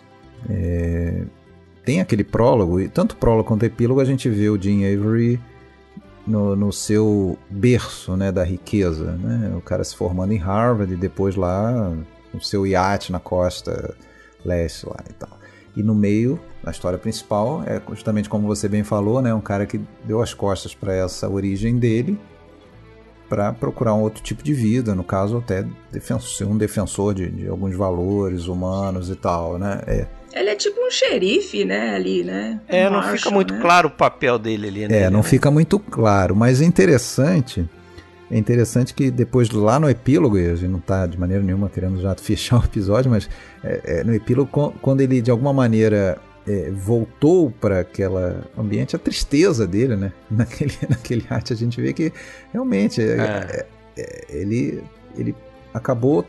é, tem aquele prólogo, e tanto o prólogo quanto o epílogo a gente vê o Jim Avery No, no seu berço, né, da riqueza, né? O cara se formando em Harvard e depois lá o seu iate na costa leste lá e tal. E no meio, a história principal é justamente como você bem falou, né, um cara que deu as costas para essa origem dele para procurar um outro tipo de vida, no caso até defensor, um defensor de, de alguns valores humanos e tal, né? É. Ele é tipo um xerife, né, ali, né? É, não Marshall, fica muito né? claro o papel dele ali, né? É, não fica muito claro, mas é interessante, é interessante que depois lá no epílogo, e a gente não está de maneira nenhuma querendo já fechar o episódio, mas é, é, no epílogo, quando ele de alguma maneira é, voltou para aquele ambiente, a tristeza dele, né? Naquele, naquele arte a gente vê que realmente é, é. É, ele, ele acabou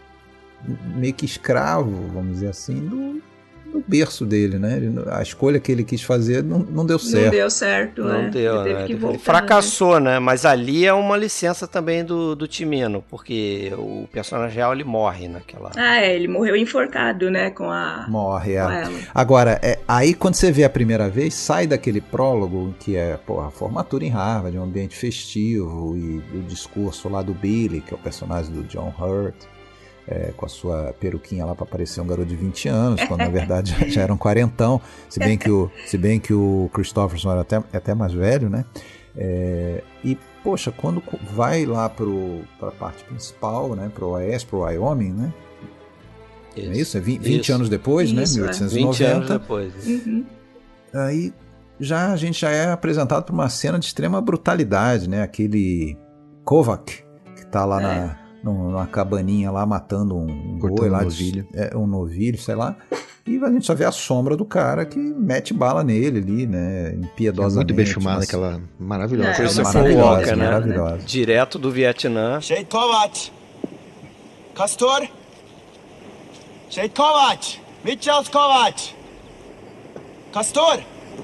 meio que escravo, vamos dizer assim, do no berço dele, né? Ele, a escolha que ele quis fazer não, não deu certo. Não deu certo, Não né? deu, ele, teve né? que ele voltar, fracassou, né? Mas ali é uma licença também do, do Cimino, porque o personagem real, ele morre naquela... Ah, é, ele morreu enforcado, né? Com a... Morre, é. Agora, é, aí quando você vê a primeira vez, sai daquele prólogo que é, porra, a formatura em Harvard, um ambiente festivo e o discurso lá do Billy, que é o personagem do John Hurt, É, com a sua peruquinha lá para parecer um garoto de vinte anos, quando na verdade já, já era um quarentão, se bem que o, se bem que o Christopherson era até, até mais velho, né? É, e, poxa, quando vai lá para a parte principal, né, para o oeste, para o Wyoming, né? Isso. É isso? É vinte, vinte anos depois, isso, né? mil oitocentos e noventa. vinte anos depois. Uhum. Aí já, a gente já é apresentado para uma cena de extrema brutalidade, né? Aquele Kovac, que está lá é. na... numa cabaninha lá matando um boi lá, um novilho. É, um novilho, sei lá. E a gente só vê a sombra do cara que mete bala nele ali, né? Impiedosamente. É muito bem filmada, mas... aquela maravilhosa. É, Christopher maravilhosa, Walken, né? maravilhosa. Direto do Vietnã. Shade Kovac. Castor. Shade Kovac. Mitchell Kovac. Castor.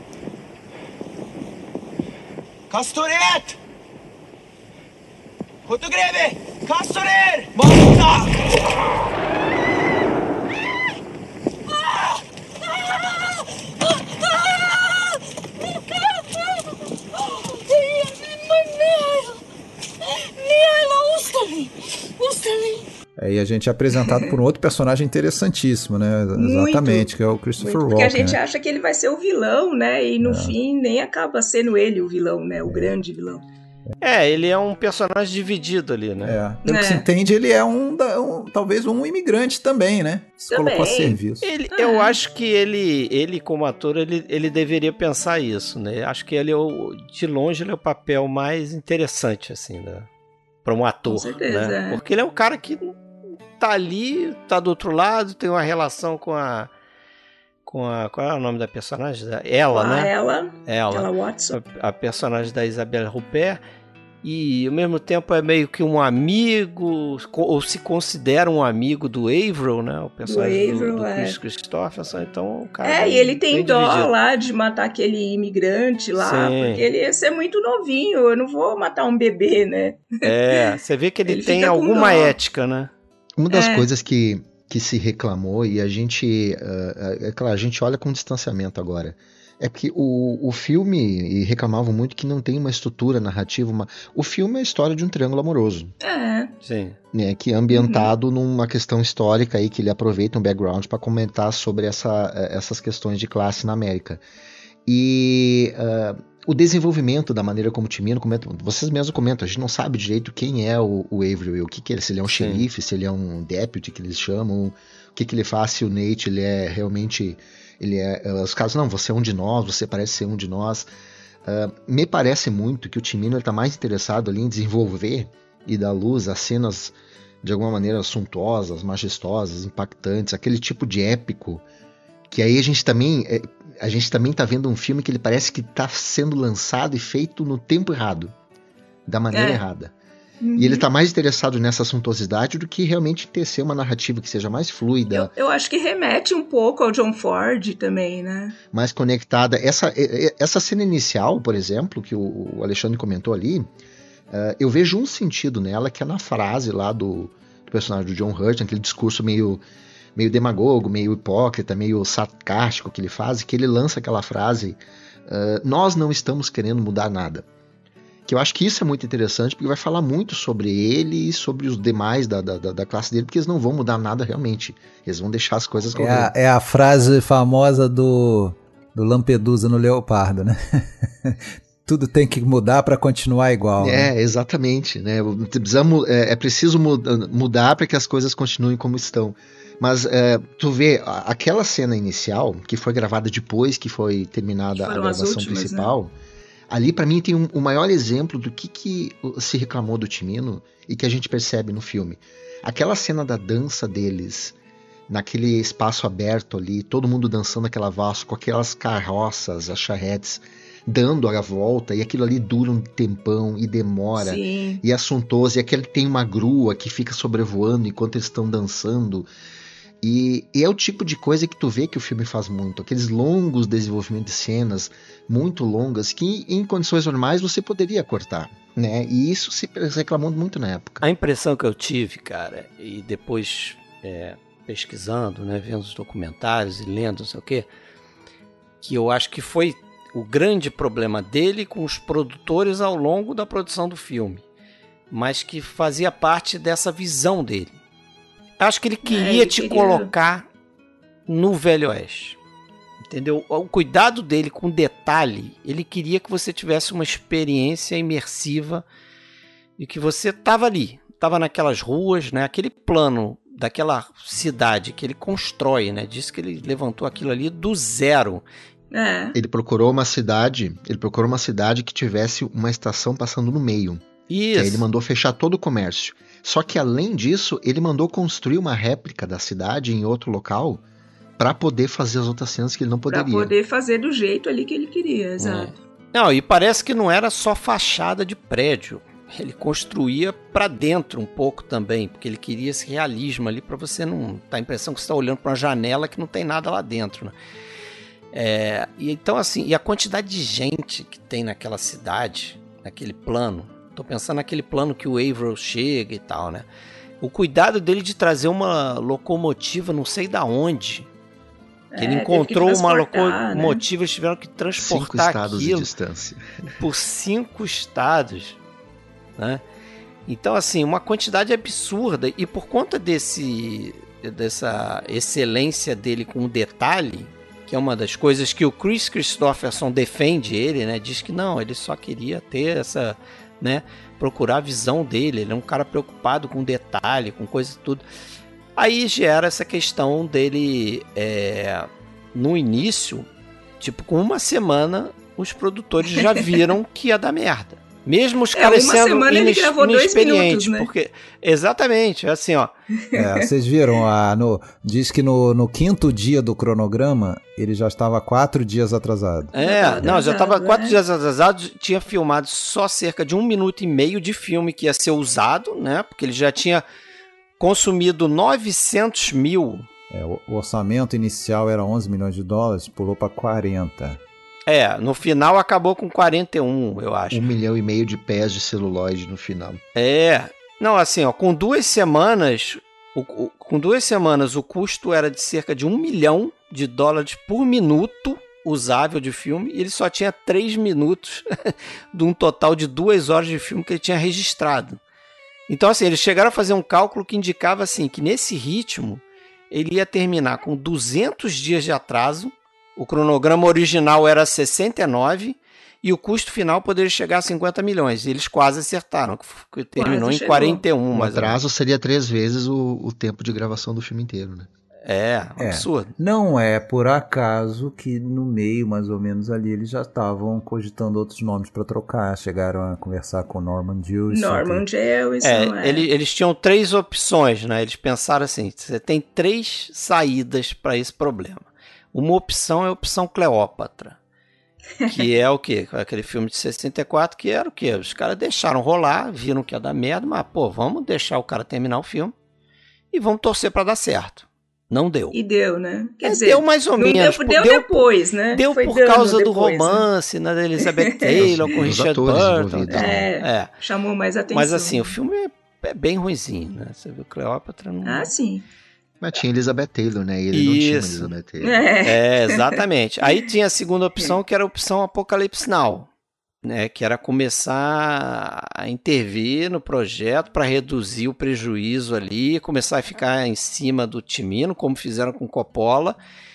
Kastoret. Hotogreve. Kastorer. Monta. Aí a gente é apresentado por um outro personagem interessantíssimo, né? Muito, Exatamente, que é o Christopher muito, Walken. porque a gente né? acha que ele vai ser o vilão, né? E no É. fim nem acaba sendo ele o vilão, né? O grande vilão. É, ele é um personagem dividido ali, né? É. Pelo É. que se entende, ele é um, da- um talvez um imigrante também, né? Se Também. colocou a serviço. Ele, Ah. eu acho que ele, ele como ator, ele, ele deveria pensar isso, né? Acho que ele é o, de longe ele é o papel mais interessante, assim, né? Para um ator, certeza, né? é. Porque ele é um cara que tá ali, tá do outro lado, tem uma relação com a com a qual é o nome da personagem? Ela, Ah, né? ela, Ela. ela Watson. A, a personagem da Isabelle Huppert. E ao mesmo tempo é meio que um amigo, ou se considera um amigo do Averill, né? O personagem do, Averill, do é. Chris Christopherson. Então o cara. É, e ele tem bem dó dividido. lá de matar aquele imigrante lá, Sim. porque ele ia ser muito novinho, eu não vou matar um bebê, né? É, você vê que ele, Ele tem fica com alguma dó. ética, né? Uma das É. coisas que, que se reclamou, e a gente, uh, é claro, a gente olha com distanciamento agora, é porque o, o filme, e reclamavam muito que não tem uma estrutura narrativa, uma, o filme é a história de um triângulo amoroso, É, Sim. né, que é ambientado numa questão histórica aí, que ele aproveita um background para comentar sobre essa, essas questões de classe na América. E uh, o desenvolvimento da maneira como o Timino comenta, vocês mesmos comentam, a gente não sabe direito quem é o, o Averill, o que, que ele, se ele é um Sim. xerife, se ele é um deputy que eles chamam, o que, que ele faz, se o Nate ele é realmente, ele é, os casos, não, você é um de nós, você parece ser um de nós. Uh, me parece muito que o Timino está mais interessado ali em desenvolver e dar luz a cenas de alguma maneira suntuosas, majestosas, impactantes, aquele tipo de épico, que aí a gente também é, a gente também tá vendo um filme que ele parece que tá sendo lançado e feito no tempo errado, da maneira É. errada. uhum. E ele tá mais interessado nessa suntuosidade do que realmente tecer uma narrativa que seja mais fluida, eu, eu acho que remete um pouco ao John Ford também, né? mais conectada. Essa, essa cena inicial, por exemplo, que o Alexandre comentou ali, uh, eu vejo um sentido nela, que é na frase lá do, do personagem do John Hurt, aquele discurso meio, meio demagogo, meio hipócrita, meio sarcástico que ele faz, que ele lança aquela frase, uh, nós não estamos querendo mudar nada. Que eu acho que isso é muito interessante, porque vai falar muito sobre ele e sobre os demais da, da, da classe dele, porque eles não vão mudar nada realmente. Eles vão deixar as coisas É correr. a, é a frase famosa do, do Lampedusa no Leopardo, né? Tudo tem que mudar para continuar igual. É, né? exatamente. Né? Precisamos, é, é preciso muda, mudar para que as coisas continuem como estão. Mas é, tu vê, aquela cena inicial, que foi gravada depois que foi terminada Foram a as gravação últimas, principal, né? Ali para mim tem um, o maior exemplo do que, que se reclamou do Timino e que a gente percebe no filme. Aquela cena da dança deles, naquele espaço aberto ali, todo mundo dançando aquela valsa, com aquelas carroças, as charretes, dando a volta, e aquilo ali dura um tempão e demora, Sim. e é assuntoso, e aquele tem uma grua que fica sobrevoando enquanto eles estão dançando, e, e é o tipo de coisa que tu vê que o filme faz muito, aqueles longos desenvolvimentos de cenas, muito longas, que em condições normais você poderia cortar, né, e isso se reclamou muito na época. A impressão que eu tive, cara, e depois é, pesquisando, né, vendo os documentários e lendo, não sei o quê, que eu acho que foi o grande problema dele com os produtores ao longo da produção do filme, mas que fazia parte dessa visão dele. Acho que ele queria ele te queria- colocar no Velho Oeste, entendeu? O cuidado dele com detalhe, ele queria que você tivesse uma experiência imersiva e que você estava ali, estava naquelas ruas, né? Aquele plano daquela cidade que ele constrói, né? Diz que ele levantou aquilo ali do zero. É. Ele procurou uma cidade, ele procurou uma cidade que tivesse uma estação passando no meio. Que aí ele mandou fechar todo o comércio. Só que além disso, ele mandou construir uma réplica da cidade em outro local pra poder fazer as outras cenas que ele não poderia. Pra poder fazer do jeito ali que ele queria, exato. É. Não, e parece que não era só fachada de prédio. Ele construía pra dentro um pouco também, porque ele queria esse realismo ali pra você não dar a impressão que você tá olhando pra uma janela que não tem nada lá dentro, né? É, e então assim, e a quantidade de gente que tem naquela cidade, naquele plano, tô pensando naquele plano que o Averill chega e tal, né? O cuidado dele de trazer uma locomotiva não sei da onde, que é, ele encontrou que uma locomotiva, né? Eles tiveram que transportar cinco estados aquilo de distância por cinco estados, né? Então assim, uma quantidade absurda, e por conta desse dessa excelência dele com o detalhe, que é uma das coisas que o Kris Kristofferson defende ele, né? Diz que não, ele só queria ter essa, né? Procurar a visão dele, ele é um cara preocupado com detalhe, com coisa e tudo. Aí gera essa questão dele, é, no início, tipo, com uma semana, os produtores já viram que ia dar merda. Mesmo os caras é, sendo inex- inexperientes, né? Porque exatamente, assim, ó. É, vocês viram, a, no, diz que no, no quinto dia do cronograma ele já estava quatro dias atrasado. É, atrasado, não, já estava quatro é. dias atrasado, tinha filmado só cerca de um minuto e meio de filme que ia ser usado, né? Porque ele já tinha consumido novecentos mil. É, o, o orçamento inicial era onze milhões de dólares, pulou para quarenta. É, no final acabou com quarenta e um, eu acho. Um milhão e meio de pés de celuloide no final. É, não, assim, ó, com duas semanas, o, o, com duas semanas o custo era de cerca de um milhão de dólares por minuto usável de filme, e ele só tinha três minutos de um total de duas horas de filme que ele tinha registrado. Então, assim, eles chegaram a fazer um cálculo que indicava, assim, que nesse ritmo ele ia terminar com duzentos dias de atraso. O cronograma original era sessenta e nove e o custo final poderia chegar a cinquenta milhões. E eles quase acertaram, que terminou quase em chegou. quarenta e um. O atraso seria três vezes o, o tempo de gravação do filme inteiro, né? É, um é, absurdo. Não é por acaso que no meio, mais ou menos ali, eles já estavam cogitando outros nomes para trocar. Chegaram a conversar com Norman Jewison. Norman Jewison, é, é. Ele, eles tinham três opções, né? Eles pensaram assim, você tem três saídas para esse problema. Uma opção é a opção Cleópatra, que é o quê? Aquele filme de sessenta e quatro, que era o quê? Os caras deixaram rolar, viram que ia dar merda, mas, pô, vamos deixar o cara terminar o filme e vamos torcer para dar certo. Não deu. E deu, né? Quer é, dizer, deu mais ou menos. Deu, deu, deu depois, né? Deu Foi por causa do depois, romance, né? Da Elizabeth Taylor com Richard Burton. É, é, chamou mais atenção. Mas assim, o filme é, é bem ruimzinho, né? Você viu Cleópatra? Não... Ah, sim. Mas tinha Elizabeth Taylor, né? Ele Isso. não tinha Elizabeth Taylor. É. é, exatamente. Aí tinha a segunda opção, que era a opção Apocalipse Now, né? Que era começar a intervir no projeto para reduzir o prejuízo ali, começar a ficar em cima do Cimino, como fizeram com Coppola.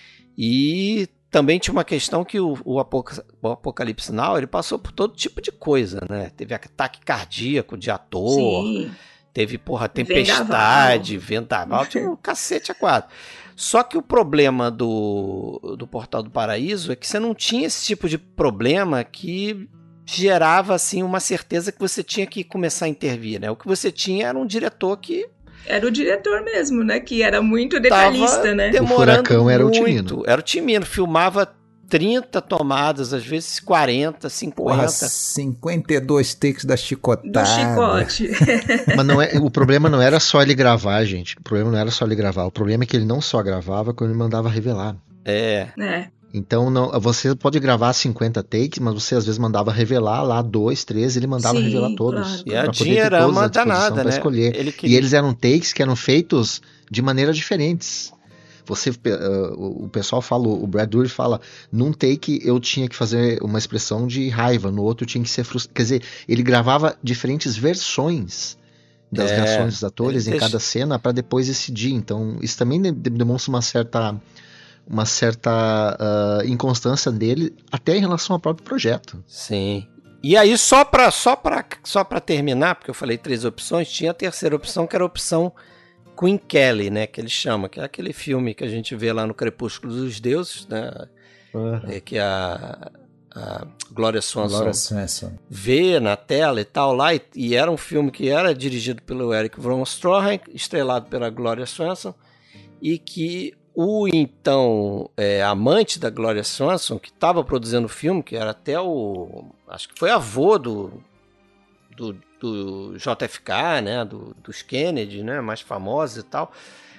E também tinha uma questão que o, o, Apoc- o Apocalipse Now, ele passou por todo tipo de coisa, né? Teve ataque cardíaco de ator. Sim. Teve, porra, tempestade, vendaval, tinha um cacete a quatro. Só que o problema do, do Portal do Paraíso é que você não tinha esse tipo de problema que gerava, assim, uma certeza que você tinha que começar a intervir, né? O que você tinha era um diretor que... Era o diretor mesmo, né? Que era muito detalhista, né? O furacão era o Cimino. Era o Cimino, filmava trinta tomadas, às vezes quarenta, cinquenta. Porra, cinquenta e dois takes da chicotada. Do chicote. Mas não é, o problema não era só ele gravar, gente. O problema não era só ele gravar. O problema é que ele não só gravava, quando ele mandava revelar. É. É. Então, não, você pode gravar cinquenta takes, mas você às vezes mandava revelar lá dois, três, ele mandava Sim, revelar todos. Claro. E a dinheirama danada, né? Escolher. Ele queria... E eles eram takes que eram feitos de maneiras diferentes. Você, uh, o pessoal fala, o Brad Dourif fala, num take eu tinha que fazer uma expressão de raiva, no outro tinha que ser frustrado. Quer dizer, ele gravava diferentes versões das é, reações dos atores em deixa... cada cena para depois decidir. Então, isso também demonstra uma certa, uma certa uh, inconstância dele, até em relação ao próprio projeto. Sim. E aí, só para só pra, só pra terminar, porque eu falei três opções, tinha a terceira opção, que era a opção Queen Kelly, né, que ele chama, que é aquele filme que a gente vê lá no Crepúsculo dos Deuses, né, uhum. é, que a, a Gloria Swanson, Gloria Swanson vê na tela e tal lá, e, e era um filme que era dirigido pelo Eric von Stroheim, estrelado pela Gloria Swanson, e que o então é, amante da Gloria Swanson, que estava produzindo o filme, que era até o... acho que foi avô do, do, do J F K, né? Do, dos Kennedy, né? Mais famosos e tal.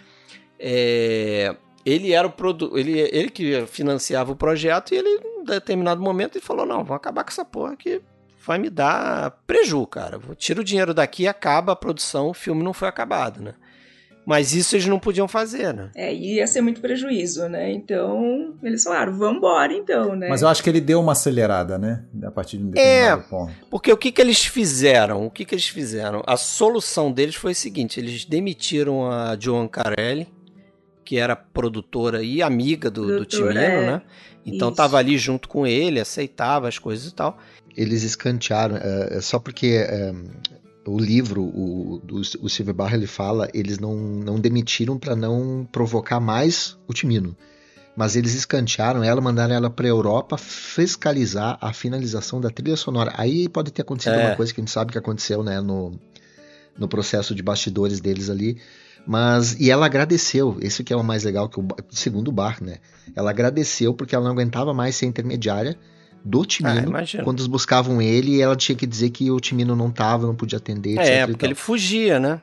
É, ele era o produ... ele, ele que financiava o projeto e ele, em determinado momento, ele falou, não, vamos acabar com essa porra que vai me dar preju, cara. Eu tiro o dinheiro daqui e acaba a produção, o filme não foi acabado, né? Mas isso eles não podiam fazer, né? É, ia ser muito prejuízo, né? Então, eles falaram, vambora então, né? Mas eu acho que ele deu uma acelerada, né? A partir de um determinado é, ponto. Porque o que, que eles fizeram? O que, que eles fizeram? A solução deles foi o seguinte, eles demitiram a Joan Carelli, que era produtora e amiga do, do Cimino, é, né? Então isso. tava ali junto com ele, aceitava as coisas e tal. Eles escantearam, é, só porque... É, o livro, o, o, o Silver Barra, ele fala, eles não, não demitiram para não provocar mais o Cimino. Mas eles escantearam ela, mandaram ela para a Europa fiscalizar a finalização da trilha sonora. Aí pode ter acontecido É. uma coisa que a gente sabe que aconteceu, né, no, no processo de bastidores deles ali. Mas, e ela agradeceu, isso que é o mais legal, que o, segundo o Barra, né? Ela agradeceu porque ela não aguentava mais ser intermediária do Cimino, Ah, quando eles buscavam ele, ela tinha que dizer que o Cimino não tava, não podia atender, etcétera. É, porque ele fugia, né?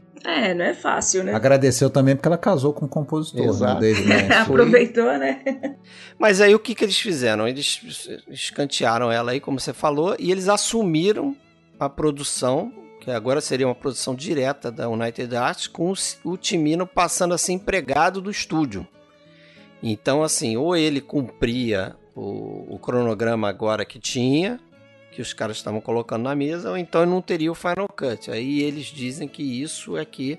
É, não é fácil, né? Agradeceu também porque ela casou com o compositor, Exato. né? David Lynch. Aproveitou, né? Mas aí o que, que eles fizeram? Eles escantearam ela aí, como você falou, e eles assumiram a produção, que agora seria uma produção direta da United Artists, com o Cimino passando a ser empregado do estúdio. Então, assim, ou ele cumpria o, o cronograma agora que tinha, que os caras estavam colocando na mesa, ou então não teria o Final Cut. Aí eles dizem que isso é que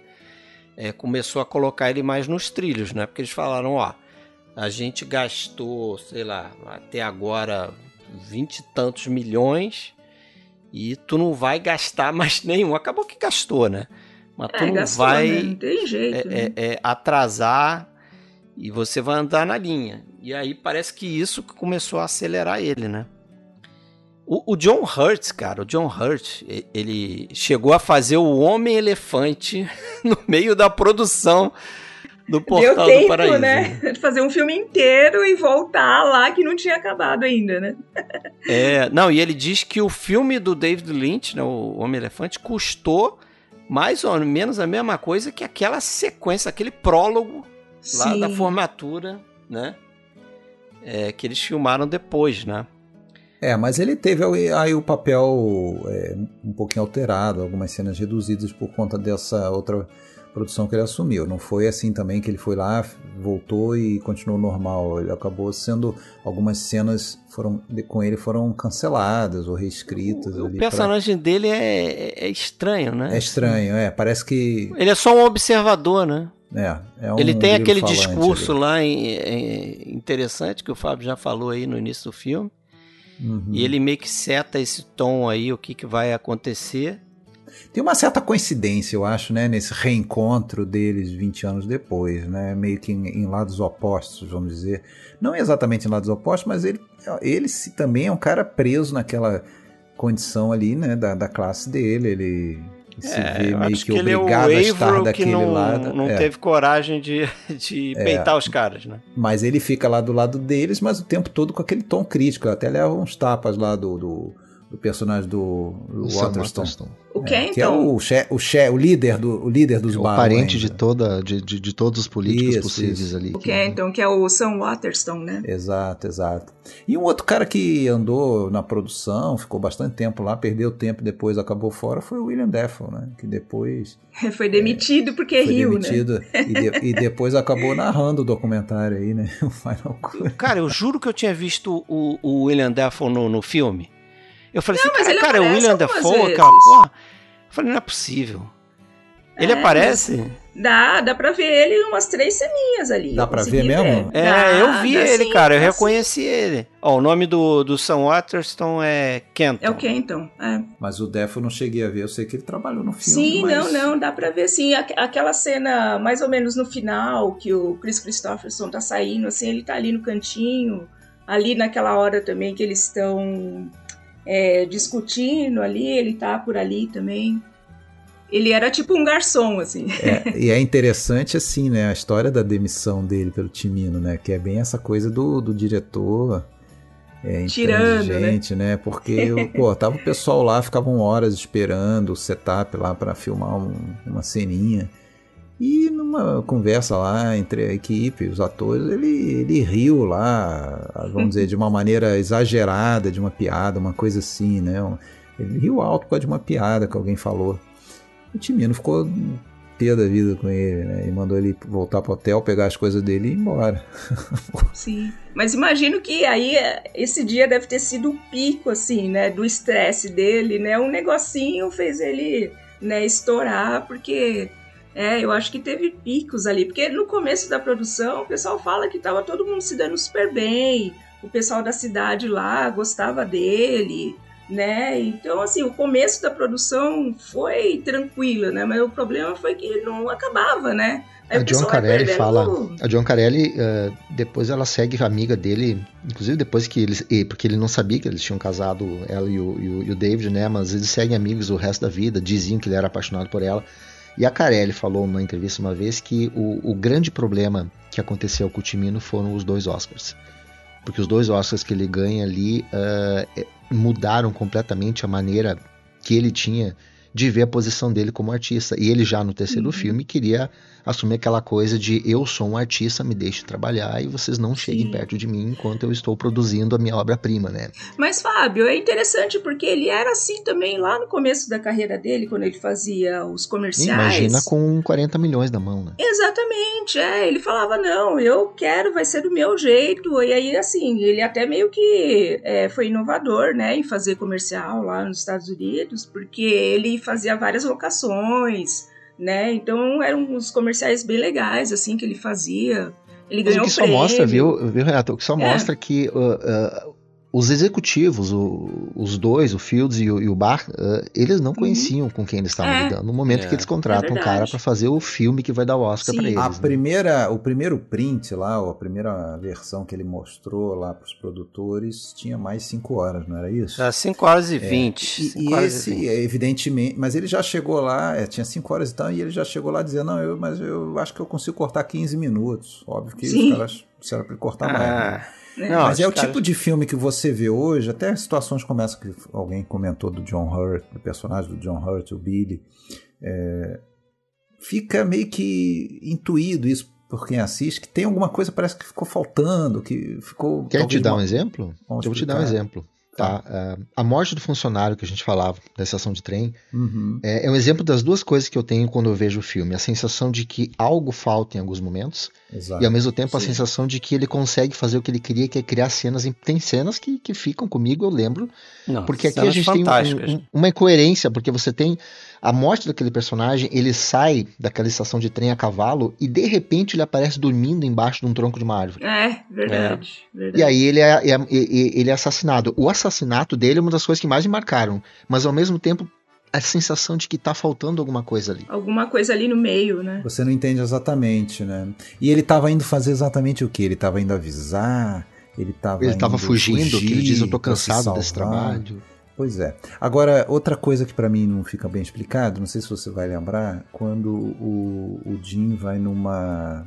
é, começou a colocar ele mais nos trilhos, né? Porque eles falaram, ó, a gente gastou, sei lá, até agora vinte e tantos milhões e tu não vai gastar mais nenhum. Acabou que gastou, né? Mas tu É, não gastou, vai né? Não tem jeito, é, né? é, é, atrasar e você vai andar na linha. E aí parece que isso que começou a acelerar ele, né? O, o John Hurt, cara, o John Hurt, ele chegou a fazer o Homem-Elefante no meio da produção do Portal Deu tempo, do Paraíso. né? De fazer um filme inteiro e voltar lá que não tinha acabado ainda, né? É, não, e ele diz que o filme do David Lynch, né, o Homem-Elefante, custou mais ou menos a mesma coisa que aquela sequência, aquele prólogo lá Sim. da formatura, né? É, que eles filmaram depois, né? É, mas ele teve aí o papel é, um pouquinho alterado, algumas cenas reduzidas por conta dessa outra produção que ele assumiu. Não foi assim também que ele foi lá, voltou e continuou normal. Ele acabou sendo... Algumas cenas foram, com ele foram canceladas ou reescritas. O, o ali personagem pra... dele é, é estranho, né? É estranho, é. Parece que... Ele é só um observador, né? É, é um ele tem aquele falante discurso ali. lá em, em, interessante que o Fábio já falou aí no início do filme. Uhum. E ele meio que seta esse tom aí, o que, que vai acontecer. Tem uma certa coincidência, eu acho, né, nesse reencontro deles vinte anos depois, né, meio que em, em lados opostos, vamos dizer. Não exatamente em lados opostos, mas ele, ele também é um cara preso naquela condição ali, né, da, da classe dele. Ele se É, vê eu meio acho que que ele é o obrigado a estar Avro que daquele não, lado. não é. teve coragem de, de peitar os caras, né? Mas ele fica lá do lado deles, mas o tempo todo com aquele tom crítico. Até leva uns tapas lá do, do, do personagem do, do Waterston. O É, Kenton? Que é o, che, o, che, o líder, do, o líder dos O barões. parente de, toda, de, de, de todos os políticos Isso, possíveis isso. ali. O Kenton, que é o Sam Waterston, né? Exato, exato. E um outro cara que andou na produção, ficou bastante tempo lá, perdeu tempo, depois acabou fora, foi o William Dafoe, né? Que depois Foi demitido porque foi riu, demitido né? e, de, e depois acabou narrando o documentário aí, né? O Final Cut. Cara, eu juro que eu tinha visto o, o William Dafoe no, no filme. Eu falei Não, assim, mas cara, ele cara, é o aparece William algumas Dafoe, vezes. aquela porra. Eu falei, não é possível. Ele É, aparece? Dá, dá pra ver ele umas três ceninhas ali. Dá eu pra consegui ver mesmo? É, Dá, eu vi dá ele, sim, cara, eu dá reconheci ele. Ó, o nome do, do Sam Waterston é Kenton. É o Kenton, é. Mas o Dafoe eu não cheguei a ver, eu sei que ele trabalhou no filme. Sim, mas... não, não, dá pra ver sim. Aqu- Aquela cena, mais ou menos no final, que o Chris Christopherson tá saindo, assim, ele tá ali no cantinho, ali naquela hora também que eles estão é, discutindo ali, ele tá por ali também. Ele era tipo um garçom, assim. É, e é interessante, assim, né, a história da demissão dele pelo Cimino, né, que é bem essa coisa do, do diretor é, inteligente, né? né, porque, pô, tava o pessoal lá, ficavam horas esperando o setup lá para filmar um, uma ceninha, e numa conversa lá entre a equipe, os atores, ele, ele riu lá, vamos dizer, de uma maneira exagerada, de uma piada, uma coisa assim, né, ele riu alto por causa de uma piada que alguém falou. O Cimino ficou pé da vida com ele, né? E mandou ele voltar pro hotel, pegar as coisas dele e ir embora. Sim, mas imagino que aí esse dia deve ter sido o pico, assim, né? Do estresse dele, né? Um negocinho fez ele, né, estourar, porque é, eu acho que teve picos ali. Porque no começo da produção, o pessoal fala que tava todo mundo se dando super bem, o pessoal da cidade lá gostava dele, né? Então, assim, o começo da produção foi tranquilo, né? Mas o problema foi que não acabava, né? Aí a John Carelli fala, a John Carelli, uh, depois ela segue a amiga dele, inclusive depois que eles, porque ele não sabia que eles tinham casado, ela e o, e o, e o David, né? Mas eles seguem amigos o resto da vida, diziam que ele era apaixonado por ela. E a Carelli falou numa entrevista uma vez que o, o grande problema que aconteceu com o Cimino foram os dois Oscars. Porque os dois Oscars que ele ganha ali uh, mudaram completamente a maneira que ele tinha de ver a posição dele como artista. E ele já no terceiro uhum. filme queria assumir aquela coisa de eu sou um artista, me deixe trabalhar e vocês não cheguem Sim. perto de mim enquanto eu estou produzindo a minha obra-prima, né? Mas, Fábio, é interessante porque ele era assim também lá no começo da carreira dele, quando ele fazia os comerciais. Imagina com quarenta milhões na mão, né? Exatamente, é. Ele falava, não, eu quero, vai ser do meu jeito. E aí, assim, ele até meio que é, foi inovador, né, em fazer comercial lá nos Estados Unidos, porque ele fazia várias locações, né? Então eram uns comerciais bem legais, assim, que ele fazia. Ele ganhou o que prêmio. Só mostra, viu, viu, Renato? O que só é. mostra que uh, uh, os executivos, o, os dois, o Fields e o, e o Barr, uh, eles não conheciam uhum. com quem eles estavam é. lidando no momento é. que eles contratam um é cara para fazer o filme que vai dar o Oscar para eles. A né? primeira, o primeiro print lá, a primeira versão que ele mostrou lá para os produtores tinha mais cinco horas, não era isso? Já cinco horas e vinte. É. E, e esse, e vinte. Evidentemente, mas ele já chegou lá, é, tinha cinco horas e tal, e ele já chegou lá dizendo, não, eu, mas eu acho que eu consigo cortar quinze minutos. Óbvio que Sim. os caras disseram para ele cortar ah. mais, né? Não, mas é o caras... tipo de filme que você vê hoje, até situações como essa que alguém comentou do John Hurt, do personagem do John Hurt, o Billy, é, fica meio que intuído isso por quem assiste, que tem alguma coisa parece que ficou faltando, que ficou... Quer te dar um exemplo? Eu vou te dar um exemplo. Tá? Tá. Uh, a morte do funcionário que a gente falava da estação de trem uhum. é, é um exemplo das duas coisas que eu tenho quando eu vejo o filme. A sensação de que algo falta em alguns momentos Exato. E ao mesmo tempo Sim. a sensação de que ele consegue fazer o que ele queria, que é criar cenas. Tem cenas que, que ficam comigo, eu lembro. Não, porque aqui a gente tem um, um, uma incoerência, porque você tem a morte daquele personagem, ele sai daquela estação de trem a cavalo e de repente ele aparece dormindo embaixo de um tronco de uma árvore. É, verdade. É. verdade. E aí ele é, é, ele é assassinado. O assassinato dele é uma das coisas que mais me marcaram, mas ao mesmo tempo a sensação de que tá faltando alguma coisa ali. Alguma coisa ali no meio, né? Você não entende exatamente, né? E ele tava indo fazer exatamente o quê? Ele tava indo avisar, ele tava Ele tava indo fugindo, fugir, que ele diz, eu tô cansado desse trabalho. Pois é. Agora, outra coisa que pra mim não fica bem explicado, não sei se você vai lembrar, quando o, o Jim vai numa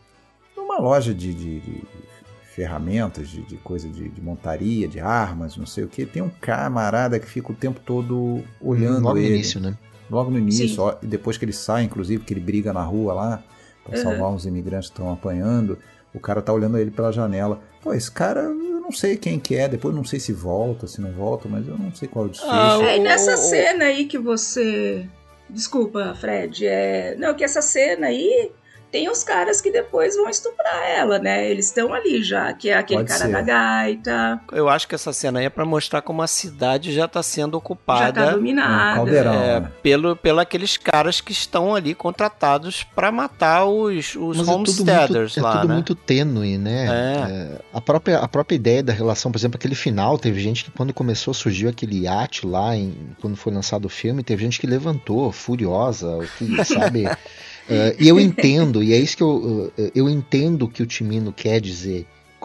numa loja de, de, de ferramentas, de, de coisa de, de montaria, de armas, não sei o que, tem um camarada que fica o tempo todo olhando Logo ele. no início, né? Logo no início, ó, e depois que ele sai, inclusive, que ele briga na rua lá, pra uhum. salvar uns imigrantes que estão apanhando, o cara tá olhando ele pela janela. Pô, esse cara, eu não sei quem que é, depois não sei se volta, se não volta, mas eu não sei qual é o desfecho. Ah, é, e nessa cena aí que você... Desculpa, Fred, é... Não, que essa cena aí... Tem os caras que depois vão estuprar ela, né? Eles estão ali já, que é aquele Pode cara ser. da gaita. Eu acho que essa cena aí é pra mostrar como a cidade já tá sendo ocupada. Já tá dominada. Um caldeirão, é, né? pelo, pelo aqueles caras que estão ali contratados pra matar os, os Mas homesteaders é tudo muito, lá, é tudo né? muito tênue, né? É. É, a, própria, a própria ideia da relação, por exemplo, aquele final, teve gente que quando começou, surgiu aquele iate lá, em, quando foi lançado o filme, teve gente que levantou, furiosa, o que, sabe... Uh, e eu entendo, e é isso que eu, uh, eu entendo que o Cimino quer dizer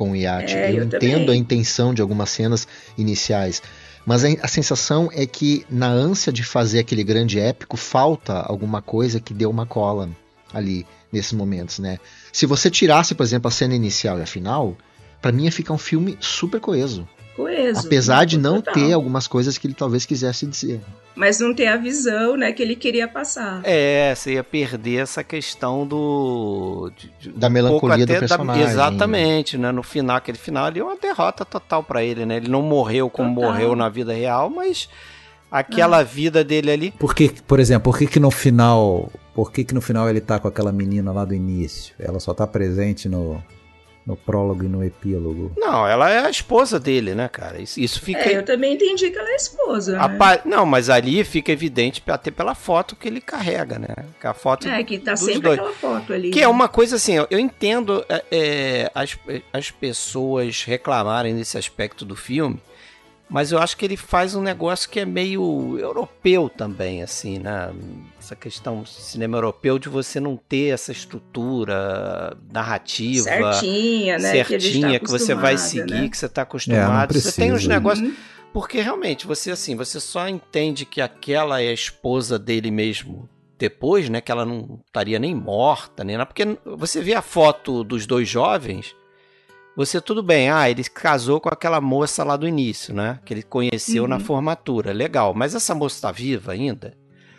com o iate. É, eu, eu entendo também. a intenção de algumas cenas iniciais, mas a, a sensação é que na ânsia de fazer aquele grande épico, falta alguma coisa que deu uma cola ali, nesses momentos, né? Se você tirasse, por exemplo, a cena inicial e a final, pra mim ia ficar um filme super coeso. Coeso. Apesar de não total. ter algumas coisas que ele talvez quisesse dizer. Mas não ter a visão, né, que ele queria passar. É, você ia perder essa questão do... de- de- Da um melancolia pouco do até personagem. Exatamente, né? No final, aquele final ali é uma derrota total pra ele, né? Ele não morreu como Total. morreu na vida real, mas aquela vida dele ali... Por que, por exemplo, por que que no final, por que que no final ele tá com aquela menina lá do início? Ela só tá presente no, no prólogo e no epílogo. Não, ela é a esposa dele, né, cara? Isso, isso fica... É, eu também entendi que ela é esposa, né? apa- Não, mas ali fica evidente até pela foto que ele carrega, né? Que a foto É, que tá dos sempre dois. aquela foto ali. Que né? é uma coisa assim, eu eu entendo é, é, as, as pessoas reclamarem desse aspecto do filme, mas eu acho que ele faz um negócio que é meio europeu também, assim, né? Essa questão do cinema europeu de você não ter essa estrutura narrativa certinha, né? certinha, que, que, a gente tá você vai acostumada, seguir, né? que você está É, acostumado. não Você tem uns precisa. negócios... Uhum. Porque realmente, você assim, você só entende que aquela é a esposa dele mesmo depois, né? Que ela não estaria nem morta, nem nada. Porque você vê a foto dos dois jovens, você tudo bem, ah, ele casou com aquela moça lá do início, né? Que ele conheceu Uhum. na formatura, legal. Mas essa moça está viva ainda?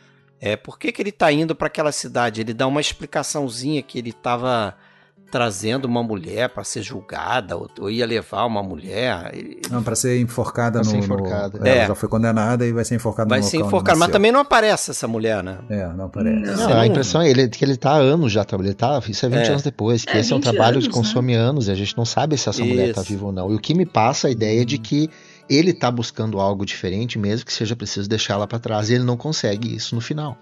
É, por que que ele tá indo para aquela cidade? Ele dá uma explicaçãozinha que ele estava trazendo uma mulher para ser julgada, ou, ou ia levar uma mulher. Ele, Não, pra ser enforcada Pra no... ser no- enforcada. é, É. Ela já foi condenada e vai ser enforcada vai no ser local onde enforcado, mas nasceu. também não aparece essa mulher, né? É, não parece. Não. Não, Você a não- impressão é ele, que ele tá há anos já trabalhando. Ele tá, isso é vinte É. anos depois. Que É, esse é um vinte trabalho anos, que consome anos e a gente não sabe se essa mulher tá Isso. viva ou não. E o que me passa a ideia de que ele tá buscando algo diferente, mesmo que seja preciso deixar ela pra trás. E ele não consegue isso no final.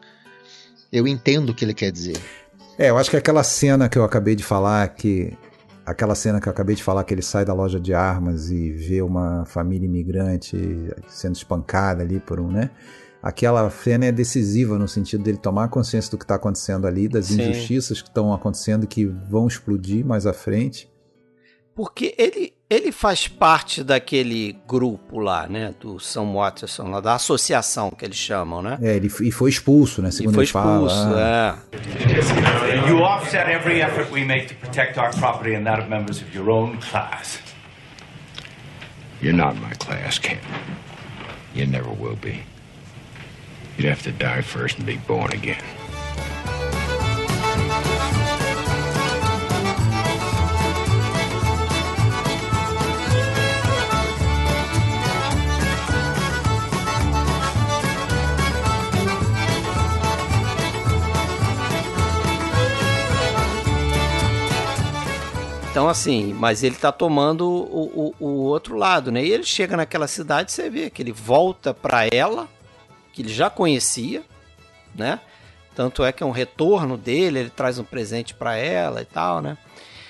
Eu entendo o que ele quer dizer. É, eu acho que aquela cena que eu acabei de falar, que aquela cena que eu acabei de falar, que ele sai da loja de armas e vê uma família imigrante sendo espancada ali por um, né? Aquela cena é decisiva no sentido dele tomar consciência do que está acontecendo ali, das Sim. injustiças que estão acontecendo, que vão explodir mais à frente. Porque ele, ele faz parte daquele grupo lá, né? Do Sam Watterson, lá, da associação que eles chamam, né? É, ele f- e foi expulso, né? E Segundo foi ele fala. expulso, ah. é. You offset every effort we make to protect our property and that of members of your own class. You're not my class, Captain. You never will be. You'd have to die first and be born again. Então, assim, mas ele tá tomando o, o, o outro lado, né? E ele chega naquela cidade, você vê que ele volta pra ela, que ele já conhecia, né? Tanto é que é um retorno dele, ele traz um presente pra ela e tal, né?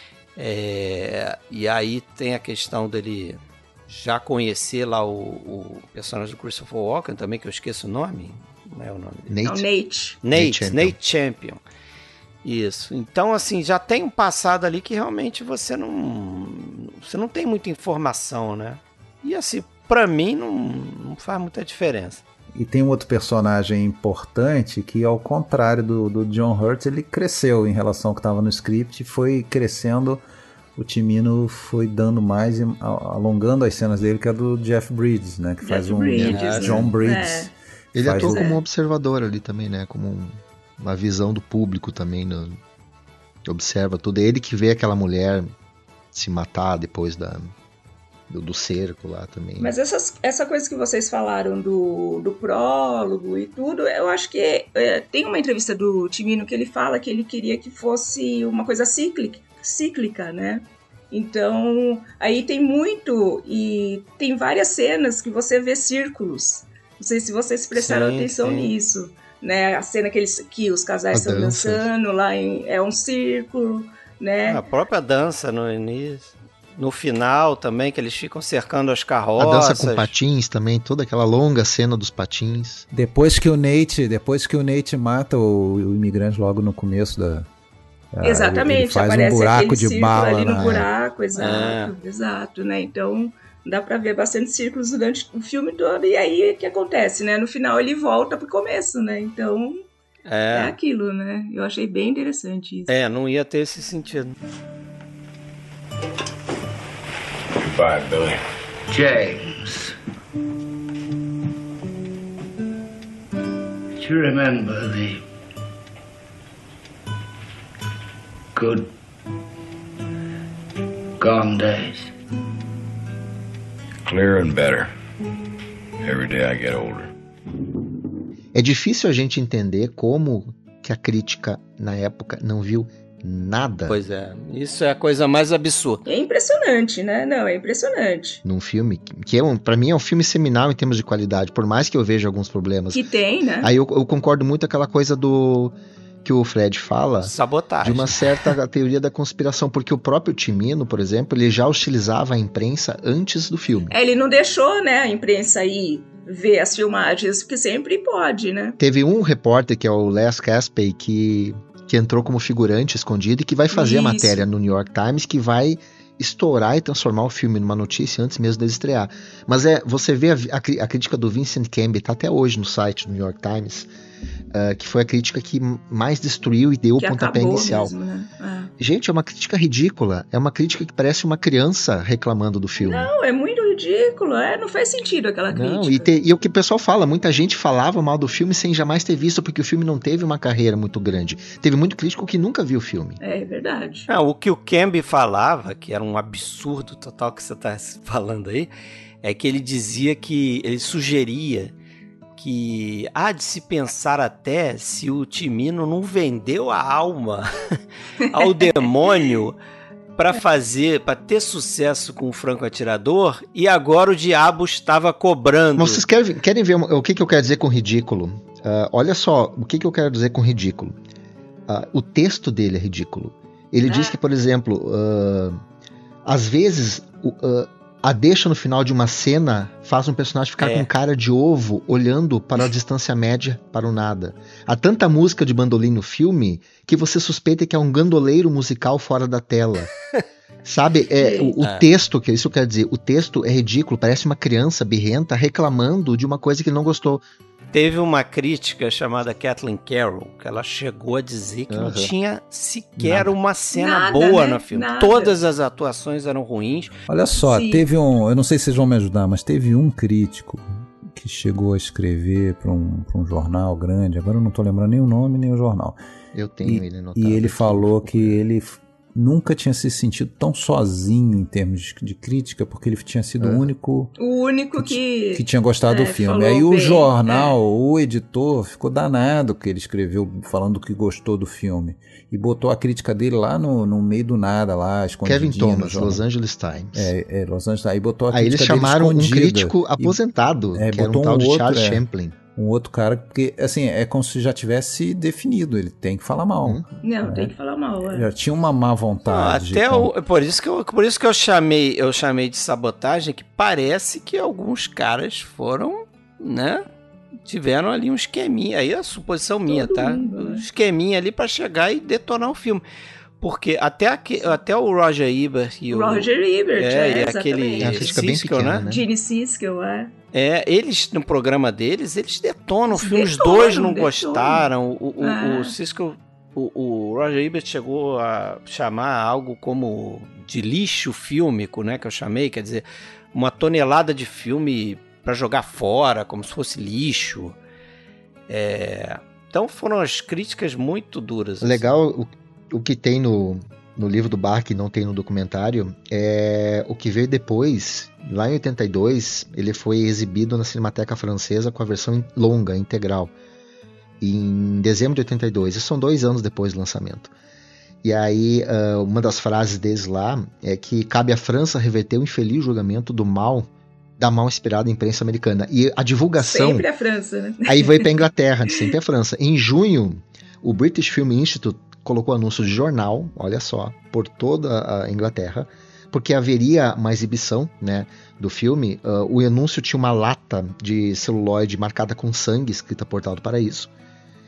É, e aí tem a questão dele já conhecer lá o, o personagem do Christopher Walken também, que eu esqueço o nome. Não é o nome dele. É o Nate. Nate, Nate Champion. Nate Champion. Isso. Então, assim, já tem um passado ali que realmente você não. Você não tem muita informação, né? E assim, pra mim não, não faz muita diferença. E tem um outro personagem importante que, ao contrário do, do John Hurt, ele cresceu em relação ao que estava no script, foi crescendo, o Timino foi dando mais, e a- alongando as cenas dele, que é do Jeff Bridges, né? Que faz Jeff um Bridges, né? John Bridges. É. Ele Faz atua o- como um observador ali também, né? Como um- uma visão do público também, no, que observa tudo. É ele que vê aquela mulher se matar depois da, do, do cerco lá também. Mas essas, essa coisa que vocês falaram do, do prólogo e tudo, eu acho que é, tem uma entrevista do Timino que ele fala que ele queria que fosse uma coisa cíclica, cíclica, né? Então, aí tem muito e tem várias cenas que você vê círculos. Não sei se vocês prestaram Sim, atenção sim. nisso, né? A cena que, eles, que os casais A estão dança. dançando lá em, é um círculo, né? A própria dança no início. No final também, que eles ficam cercando as A carroças. dança com patins também, toda aquela longa cena dos patins. Depois que o Nate, depois que o Nate mata o, o imigrante logo no começo da, Exatamente, ele, ele faz aparece um buraco aquele de círculo bala ali no na- buraco, exato, é. exato, né? Então dá pra ver bastante círculos durante o filme todo, e aí o que acontece, né? No final ele volta pro começo, né? Então é, é aquilo, né? Eu achei bem interessante isso. É, não ia ter esse sentido. Goodbye, Billy. James. Do you remember the good gone days? Clearer and better. Every day I get older. É difícil a gente entender como que a crítica na época não viu nada. Pois é, isso é a coisa mais absurda. É impressionante, né? Não, é impressionante. Num filme que, que é um, pra mim é um filme seminal em termos de qualidade, por mais que eu veja alguns problemas. Que tem, né? Aí eu, eu concordo muito com aquela coisa do que o Fred fala, sabotagem, de uma certa teoria da conspiração, porque o próprio Cimino, por exemplo, ele já hostilizava a imprensa antes do filme. É, ele não deixou, né, a imprensa ir ver as filmagens, porque sempre pode, né? Teve um repórter, que é o Les Caspey, que, que entrou como figurante escondido e que vai fazer Isso. a matéria no New York Times, que vai estourar e transformar o filme numa notícia antes mesmo dele estrear. Mas é, você vê a, a, a crítica do Vincent Canby, tá até hoje no site do New York Times, uh, que foi a crítica que mais destruiu e deu que o pontapé inicial. Mesmo, né? é. Gente, é uma crítica ridícula. É uma crítica que parece uma criança reclamando do filme. Não, é muito ridículo. É, não faz sentido aquela crítica. Não, e, te, e o que o pessoal fala, muita gente falava mal do filme sem jamais ter visto, porque o filme não teve uma carreira muito grande. Teve muito crítico que nunca viu o filme. É verdade. É, o que o Canby falava, que era um absurdo total que você está falando aí, é que ele dizia que, ele sugeria que há de se pensar até se o Cimino não vendeu a alma ao demônio para fazer, para ter sucesso com o Franco Atirador, e agora o diabo estava cobrando. Mas vocês querem, querem ver o que, que eu quero dizer com ridículo? Uh, olha só, o que, que eu quero dizer com ridículo. Uh, o texto dele é ridículo. Ele é. diz que, por exemplo, uh, às vezes uh, a deixa no final de uma cena faz um personagem ficar é. com cara de ovo olhando para a distância média, para o nada. Há tanta música de bandolim no filme que você suspeita que é um gandoleiro musical fora da tela. Sabe, é, o, o é. texto, que isso quer dizer, o texto é ridículo, parece uma criança birrenta reclamando de uma coisa que ele não gostou. Teve uma crítica chamada Kathleen Carroll, que ela chegou a dizer que uhum. não tinha sequer Nada. uma cena Nada, boa né? no filme. Nada. Todas as atuações eram ruins. Olha só, Sim. teve um... Eu não sei se vocês vão me ajudar, mas teve um crítico que chegou a escrever para um, para um jornal grande, agora eu não estou lembrando nem o nome nem o jornal. Eu tenho e, ele anotado. E ele aqui, falou que ele nunca tinha se sentido tão sozinho em termos de, de crítica, porque ele tinha sido é. o único o único que, que tinha gostado é, do filme. Aí bem, o jornal, é. o editor, ficou danado que ele escreveu falando que gostou do filme. E botou a crítica dele lá no, no meio do nada, lá, escondidinho. Kevin Thomas, Los Angeles Times. É, é, Los Angeles Times. Aí botou a Aí crítica eles chamaram dele um escondida. crítico aposentado, e, é, que era botou um tal um de outro, Charles é. Champlin. Um outro cara, porque assim, é como se já tivesse definido, ele tem que falar mal. Hum. Não, é. tem que falar mal. É. Já tinha uma má vontade. Até com... o, por isso que eu, por isso que eu chamei, eu chamei de sabotagem, que parece que alguns caras foram, né, tiveram ali um esqueminha, aí é a suposição minha, Todo tá? mundo, né? Um esqueminha ali pra chegar e detonar o filme. Porque até, aqui, até o Roger Ebert e o... Roger Ebert, é, é, e aquele É uma crítica bem Siskel, pequena, né? né? Gene Siskel, é. É, eles, no programa deles, eles detonam o filme. Os Detonam, dois não detonam. gostaram. O, o, Ah. o Siskel, o, o Roger Ebert chegou a chamar algo como de lixo fílmico, né? Que eu chamei, quer dizer, uma tonelada de filme pra jogar fora, como se fosse lixo. É, então foram as críticas muito duras. assim. Legal, o, o que tem no, no livro do Bach, que não tem no documentário, é o que veio depois. Lá em oitenta e dois, ele foi exibido na Cinemateca Francesa com a versão longa, integral, em dezembro de oitenta e dois. Isso são dois anos depois do lançamento. E aí, uh, uma das frases deles lá é que cabe à França reverter o infeliz julgamento do mal, da mal inspirada imprensa americana. E a divulgação... Sempre a França, né? Aí veio para a Inglaterra, sempre a França. Em junho, o British Film Institute colocou anúncio de jornal, olha só, por toda a Inglaterra, porque haveria uma exibição, né, do filme. Uh, o anúncio tinha uma lata de celuloide marcada com sangue, escrita Portal do Paraíso.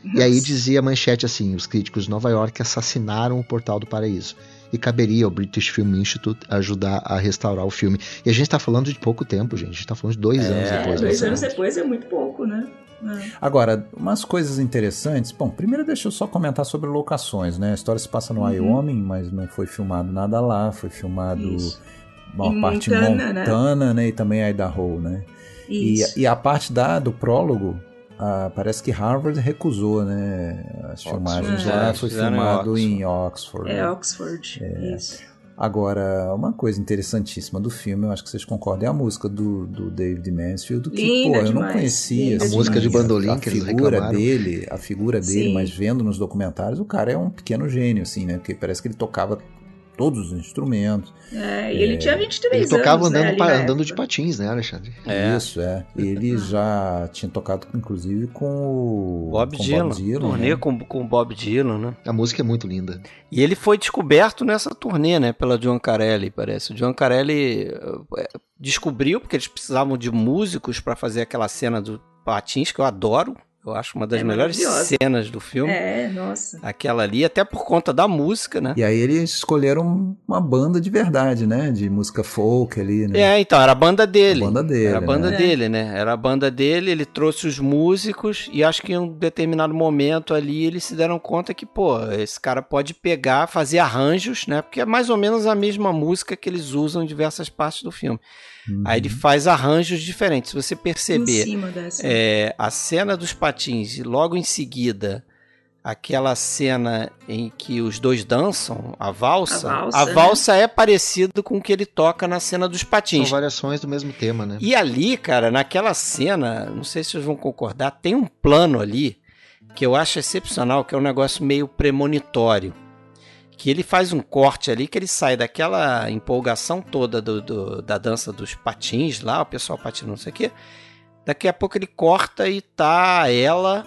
E aí dizia a manchete assim, os críticos de Nova York assassinaram o Portal do Paraíso. E caberia ao British Film Institute ajudar a restaurar o filme. E a gente tá falando de pouco tempo, gente. A gente tá falando de dois é, anos depois. Dois anos depois é muito pouco, né? É. Agora, umas coisas interessantes. Bom, primeiro deixa eu só comentar sobre locações, né? A história se passa no uhum. Wyoming, mas não foi filmado nada lá. Foi filmado Isso. uma em parte Montana, Montana, né? né? E também Idaho, né? Isso. E, e a parte da, do prólogo, ah, parece que Harvard recusou, né? As filmagens é, lá, foi filmado em em Oxford. É, né? Oxford, é. isso. Agora, uma coisa interessantíssima do filme, eu acho que vocês concordam, é a música do, do David Mansfield, que, Linda pô, eu demais. não conhecia. A assim, música de bandolim a, a que eles figura reclamaram. dele, a figura dele, Sim. mas vendo nos documentários, o cara é um pequeno gênio, assim, né? Porque parece que ele tocava todos os instrumentos. É, e ele é, tinha vinte e três Ele tocava anos, andando, né, pa, andando de patins, né, Alexandre? É. Isso, é. Ele já tinha tocado, inclusive, com o Bob com Dylan. Bob Dylan Turnê né? com, com o Bob Dylan, né? A música é muito linda. E ele foi descoberto nessa turnê, né? Pela John Carelli, parece. O John Carelli uh, descobriu, porque eles precisavam de músicos para fazer aquela cena do patins, que eu adoro. Eu acho uma das é melhores cenas do filme. É, nossa. Aquela ali, até por conta da música, né? E aí eles escolheram uma banda de verdade, né? De música folk ali, né? É, então, era a banda dele. A banda dele, Era a banda né? dele, né? Era a banda dele, ele trouxe os músicos e acho que em um determinado momento ali eles se deram conta que, pô, esse cara pode pegar, fazer arranjos, né? Porque é mais ou menos a mesma música que eles usam em diversas partes do filme. Uhum. Aí ele faz arranjos diferentes. Se você perceber, em cima dessa. É, a cena dos patins e logo em seguida aquela cena em que os dois dançam, a valsa, a valsa, a valsa né? é parecida com o que ele toca na cena dos patins. São variações do mesmo tema, né? E ali, cara, naquela cena, não sei se vocês vão concordar, tem um plano ali que eu acho excepcional, que é um negócio meio premonitório. Que ele faz um corte ali, que ele sai daquela empolgação toda do, do, da dança dos patins lá, o pessoal patina não sei o quê. Daqui a pouco ele corta e tá ela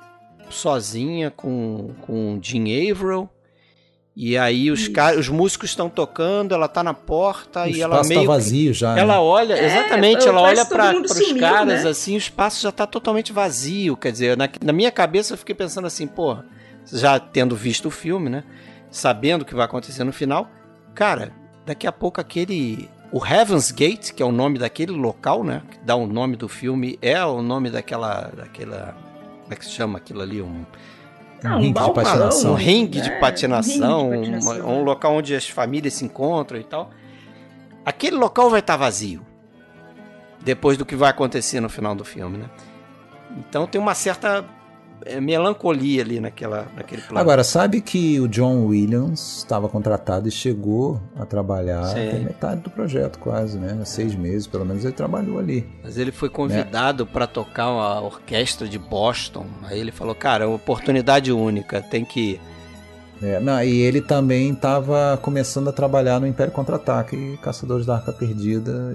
sozinha com, com Jim Averill. E aí os, car- os músicos estão tocando, ela tá na porta o e ela meio... tá vazio já. Ela né? olha, é, exatamente, ela olha para os sumiu, caras né? assim, o espaço já tá totalmente vazio. Quer dizer, na, na minha cabeça eu fiquei pensando assim, pô, já tendo visto o filme, né? Sabendo o que vai acontecer no final, cara, daqui a pouco aquele... O Heaven's Gate, que é o nome daquele local, né? Que dá o nome do filme, é o nome daquela... daquela como é que se chama aquilo ali? Um, ah, um um ringue balcão, de patinação. um ringue é, de patinação, um, ringue de patinação uma, um local onde as famílias se encontram e tal. Aquele local vai estar vazio depois do que vai acontecer no final do filme, né? Então tem uma certa é, melancolia ali naquela, naquele plano. Agora, sabe que o John Williams estava contratado e chegou a trabalhar Sim. até metade do projeto quase, né? Seis meses, pelo menos, ele trabalhou ali. Mas ele foi convidado para tocar a orquestra de Boston. Aí ele falou, cara, é uma oportunidade única, tem que ir. É, não, e ele também estava começando a trabalhar no Império Contra-Ataque, Caçadores da Arca Perdida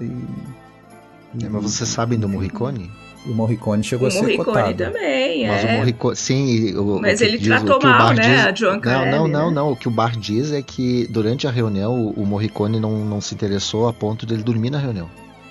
e... É, mas vocês sabem do Morricone? O Morricone chegou o a ser Morricone cotado. também, Mas é. o Morricone, sim, o, mas o que ele diz, tratou o que o mal, Bar né, diz, a John Carelli, Não, não, não, né? não, o que o Bar diz é que durante a reunião o, o Morricone não, não se interessou a ponto de ele dormir na reunião.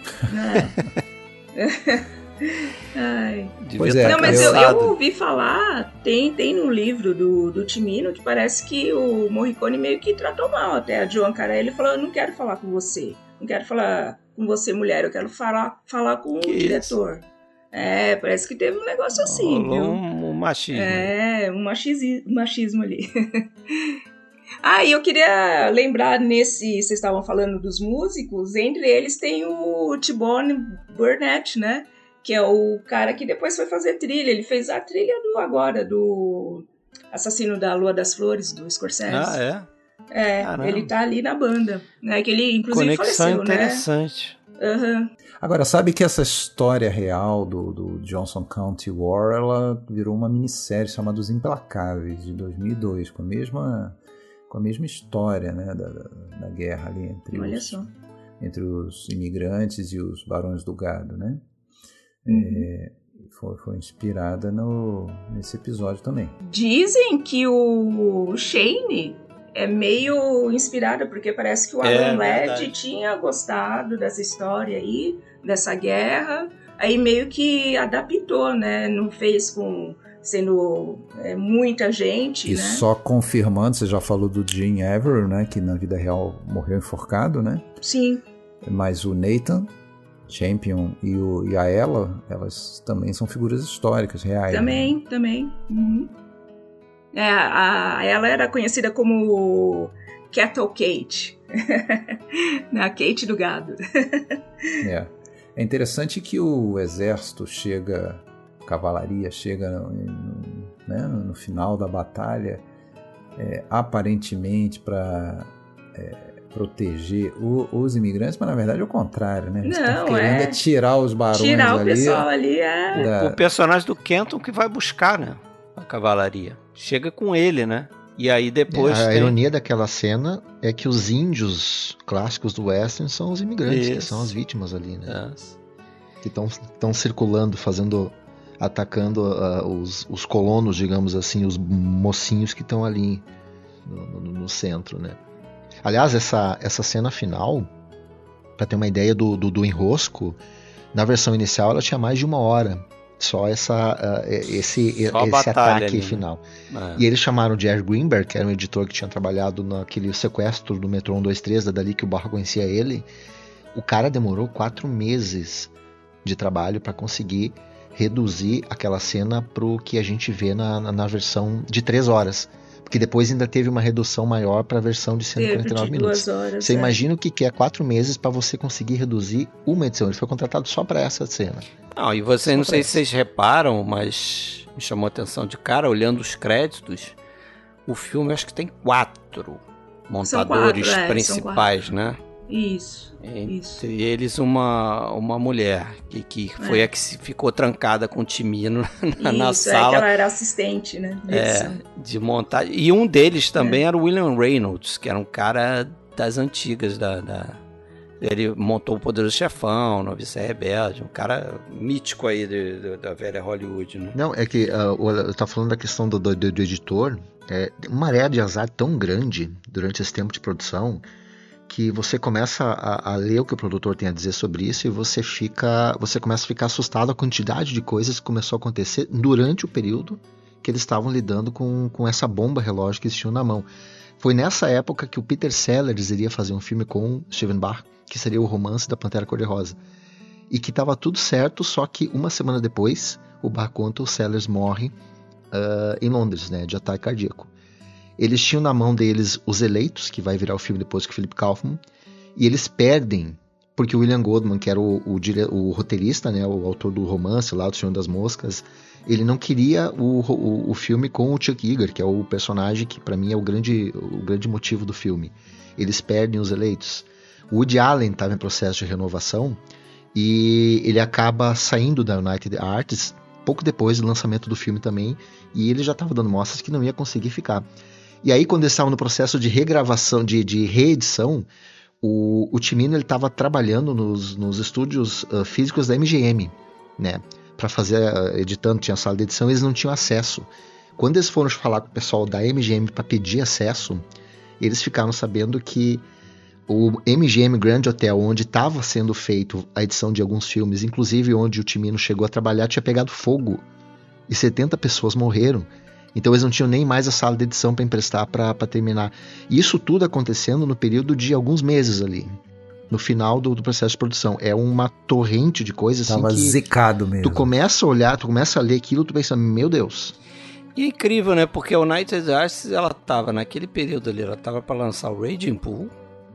É. Ai. Pois é, não, mas eu, eu... eu ouvi falar, tem, tem no livro do, do Cimino que parece que o Morricone meio que tratou mal até a Joan Carelli. Ele falou, eu não quero falar com você, não quero falar com você, mulher, eu quero falar, falar com que o diretor. Isso? É, parece que teve um negócio assim, Rolou viu? Um, um machismo. É, um machismo, machismo ali. Ah, e eu queria lembrar nesse, vocês estavam falando dos músicos, entre eles tem o T-Bone Burnett, né? Que é o cara que depois foi fazer trilha. Ele fez a trilha do agora, do Assassino da Lua das Flores, do Scorsese. Ah, é? É, Caramba. ele tá ali na banda. Né? Que ele, inclusive, Conexão faleceu, interessante. né? Uhum. Agora, sabe que essa história real do, do Johnson County War, ela virou uma minissérie chamada Os Implacáveis, de dois mil e dois, com a mesma, com a mesma história, né, da, da guerra ali entre Olha os, só. entre os imigrantes e os barões do gado, né? Uhum. É, foi, foi inspirada no, nesse episódio também. Dizem que o Shane é meio inspirado, porque parece que o Alan é, Ladd tinha gostado dessa história aí, dessa guerra, aí meio que adaptou, né? Não fez com sendo é, muita gente, E né? só confirmando, você já falou do Gene Averill, né? Que na vida real morreu enforcado, né? Sim. Mas o Nathan Champion e, o, e a Ella, elas também são figuras históricas, reais. Também, né? também. Uhum. É, a, ela era conhecida como Cattle Kate. A Kate do gado. É. É interessante que o exército chega, a cavalaria chega no, no, né, no final da batalha, é, aparentemente para é, proteger o, os imigrantes, mas na verdade é o contrário, né? Eles estão querendo é tirar os barões tirar o ali. pessoal ali é... Da... O personagem do Kenton que vai buscar, né? A cavalaria. Chega com ele, né? E aí depois A tem... ironia daquela cena é que os índios clássicos do western são os imigrantes, Isso. que são as vítimas ali, né? Yes. Que estão circulando, fazendo, atacando uh, os, os colonos, digamos assim, os mocinhos que estão ali no, no, no centro, né? Aliás, essa, essa cena final, para ter uma ideia do, do, do enrosco, na versão inicial ela tinha mais de uma hora. Só essa, uh, esse, Só esse ataque ali, final. Né? E eles chamaram o Jerry Greenberg, que era um editor que tinha trabalhado naquele sequestro do Metrô um dois três, da dali que o Barra conhecia ele. O cara demorou quatro meses de trabalho para conseguir reduzir aquela cena pro que a gente vê na, na, na versão de três horas. Porque depois ainda teve uma redução maior para a versão de cento e quarenta e nove minutos. Horas, você é. imagina o que, que é quatro meses para você conseguir reduzir uma edição. Ele foi contratado só para essa cena. Não, e você, Só não sei essa. se vocês reparam, mas me chamou a atenção de cara, olhando os créditos, o filme acho que tem quatro montadores quatro, é, principais, né? Isso, Entre isso. eles uma, uma mulher, que, que foi É. a que se ficou trancada com o Timino na, na Isso, é sala. que ela era assistente, né? de É, edição. de montagem. E um deles também É. era o William Reynolds, que era um cara das antigas. Da, da... Ele montou o Poderoso Chefão, Noviça Rebelde, um cara mítico aí de, de, da velha Hollywood, né? Não, é que uh, eu tava falando da questão do, do, do editor. É uma maré de azar tão grande durante esse tempo de produção que você começa a, a ler o que o produtor tem a dizer sobre isso e você fica, você começa a ficar assustado com a quantidade de coisas que começou a acontecer durante o período que eles estavam lidando com, com essa bomba relógio que eles tinham na mão. Foi nessa época que o Peter Sellers iria fazer um filme com Steven Bach, que seria o Romance da Pantera Cor-de-Rosa. E que estava tudo certo, só que uma semana depois, o Bach conta, o Sellers morre uh, em Londres, né, de ataque cardíaco. Eles tinham na mão deles Os Eleitos, que vai virar o filme depois com o Philip Kaufman, e eles perdem, porque o William Goldman, que era o, o, o roteirista, né, o autor do romance lá, do Senhor das Moscas, ele não queria o, o, o filme com o Chuck Yeager, que é o personagem que para mim é o grande, o grande motivo do filme. Eles perdem Os Eleitos. O Woody Allen estava em processo de renovação e ele acaba saindo da United Artists pouco depois do lançamento do filme também, e ele já estava dando mostras que não ia conseguir ficar. E aí, quando eles estavam no processo de regravação, de, de reedição, o, o Cimino estava trabalhando nos, nos estúdios uh, físicos da M G M, né? Para fazer, uh, editando, tinha sala de edição, eles não tinham acesso. Quando eles foram falar com o pessoal da M G M para pedir acesso, eles ficaram sabendo que o M G M Grand Hotel, onde estava sendo feito a edição de alguns filmes, inclusive onde o Cimino chegou a trabalhar, tinha pegado fogo e setenta pessoas morreram. Então eles não tinham nem mais a sala de edição para emprestar para terminar. E isso tudo acontecendo no período de alguns meses ali, no final do, do processo de produção. É uma torrente de coisas Tava assim que zicado mesmo. tu começa a olhar, tu começa a ler aquilo, tu pensa, meu Deus. E é incrível, né? Porque a United Artists, ela tava naquele período ali, ela tava para lançar o Raging Bull.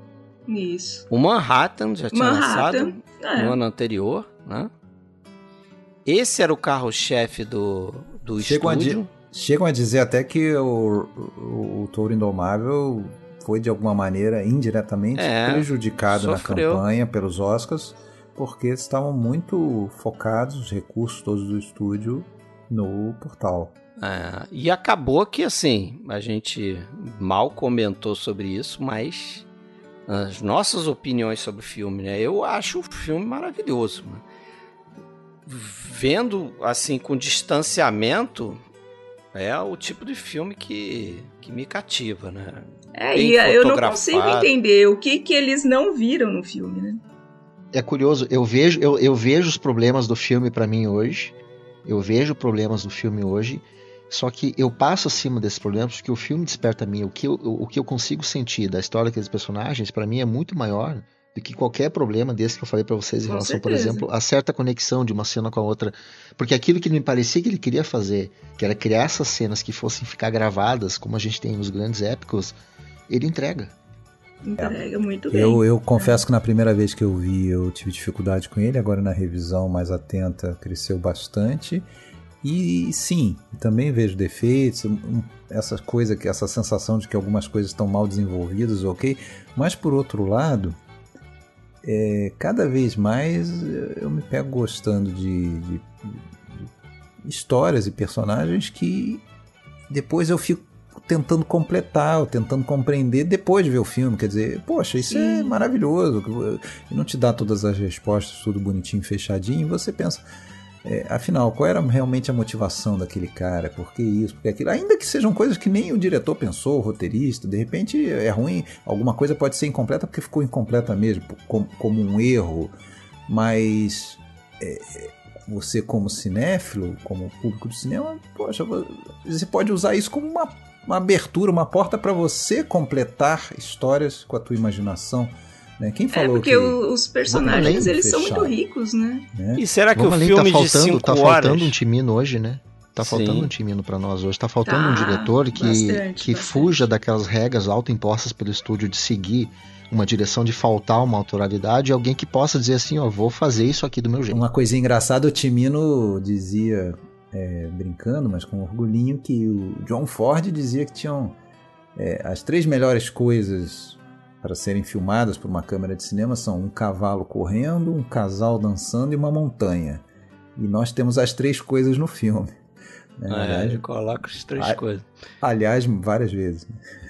Isso. O Manhattan já tinha Manhattan, lançado é. no ano anterior, né? Esse era o carro-chefe do, do Chegam a, estúdio. di- chegam a dizer até que o, o, o Touro Indomável foi de alguma maneira indiretamente É, prejudicado sofreu. na campanha pelos Oscars, porque estavam muito focados, os recursos todos do estúdio, no Portal. É, e acabou que, assim, a gente mal comentou sobre isso, mas as nossas opiniões sobre o filme, né? Eu acho o filme maravilhoso, né? Vendo, assim, com distanciamento, é o tipo de filme que, que me cativa, né? É, Bem e eu não fotografado. consigo entender o que, que eles não viram no filme, né? É curioso, eu vejo, eu, eu vejo os problemas do filme pra mim hoje, Eu vejo problemas do filme hoje, só que eu passo acima desses problemas porque o filme desperta a mim. O que eu, o que eu consigo sentir da história daqueles personagens, para mim, é muito maior do que qualquer problema desse que eu falei para vocês em Com relação, certeza. por exemplo, a certa conexão de uma cena com a outra. Porque aquilo que me parecia que ele queria fazer, que era criar essas cenas que fossem ficar gravadas, como a gente tem nos grandes épicos, ele entrega. Entrega muito bem. Eu, eu confesso que na primeira vez que eu vi eu tive dificuldade com ele, agora na revisão mais atenta cresceu bastante. E sim, também vejo defeitos, um, essa coisa, essa sensação de que algumas coisas estão mal desenvolvidas, ok? Mas por outro lado, é, cada vez mais eu me pego gostando de, de, de histórias e personagens que depois eu fico tentando completar, ou tentando compreender depois de ver o filme. Quer dizer, poxa, isso Sim. é maravilhoso. E não te dá todas as respostas, tudo bonitinho, fechadinho, e você pensa, é, afinal, qual era realmente a motivação daquele cara? Por que isso? Por que aquilo? Ainda que sejam coisas que nem o diretor pensou, o roteirista, de repente é ruim, alguma coisa pode ser incompleta porque ficou incompleta mesmo, como, como um erro, mas é, você como cinéfilo, como público do cinema, poxa, você pode usar isso como uma uma abertura, uma porta para você completar histórias com a tua imaginação, né? Quem falou é porque que os personagens eles fechar, são muito ricos, né? né? E será que Vamos o além, filme tá faltando, de cinco tá horas... faltando um timino hoje, né? Tá faltando Sim. um timino para nós hoje. Tá faltando Tá, um diretor que, bastante, que bastante. fuja daquelas regras autoimpostas pelo estúdio de seguir uma direção, de faltar uma autoralidade, alguém que possa dizer assim, ó, vou fazer isso aqui do meu jeito. Uma coisinha engraçada, o Timino dizia, é, brincando, mas com orgulhinho, que o John Ford dizia que tinham é, as três melhores coisas para serem filmadas por uma câmera de cinema são um cavalo correndo, um casal dançando e uma montanha. E nós temos as três coisas no filme. Né? É, aliás, ele coloca as três a, coisas. Aliás, várias vezes.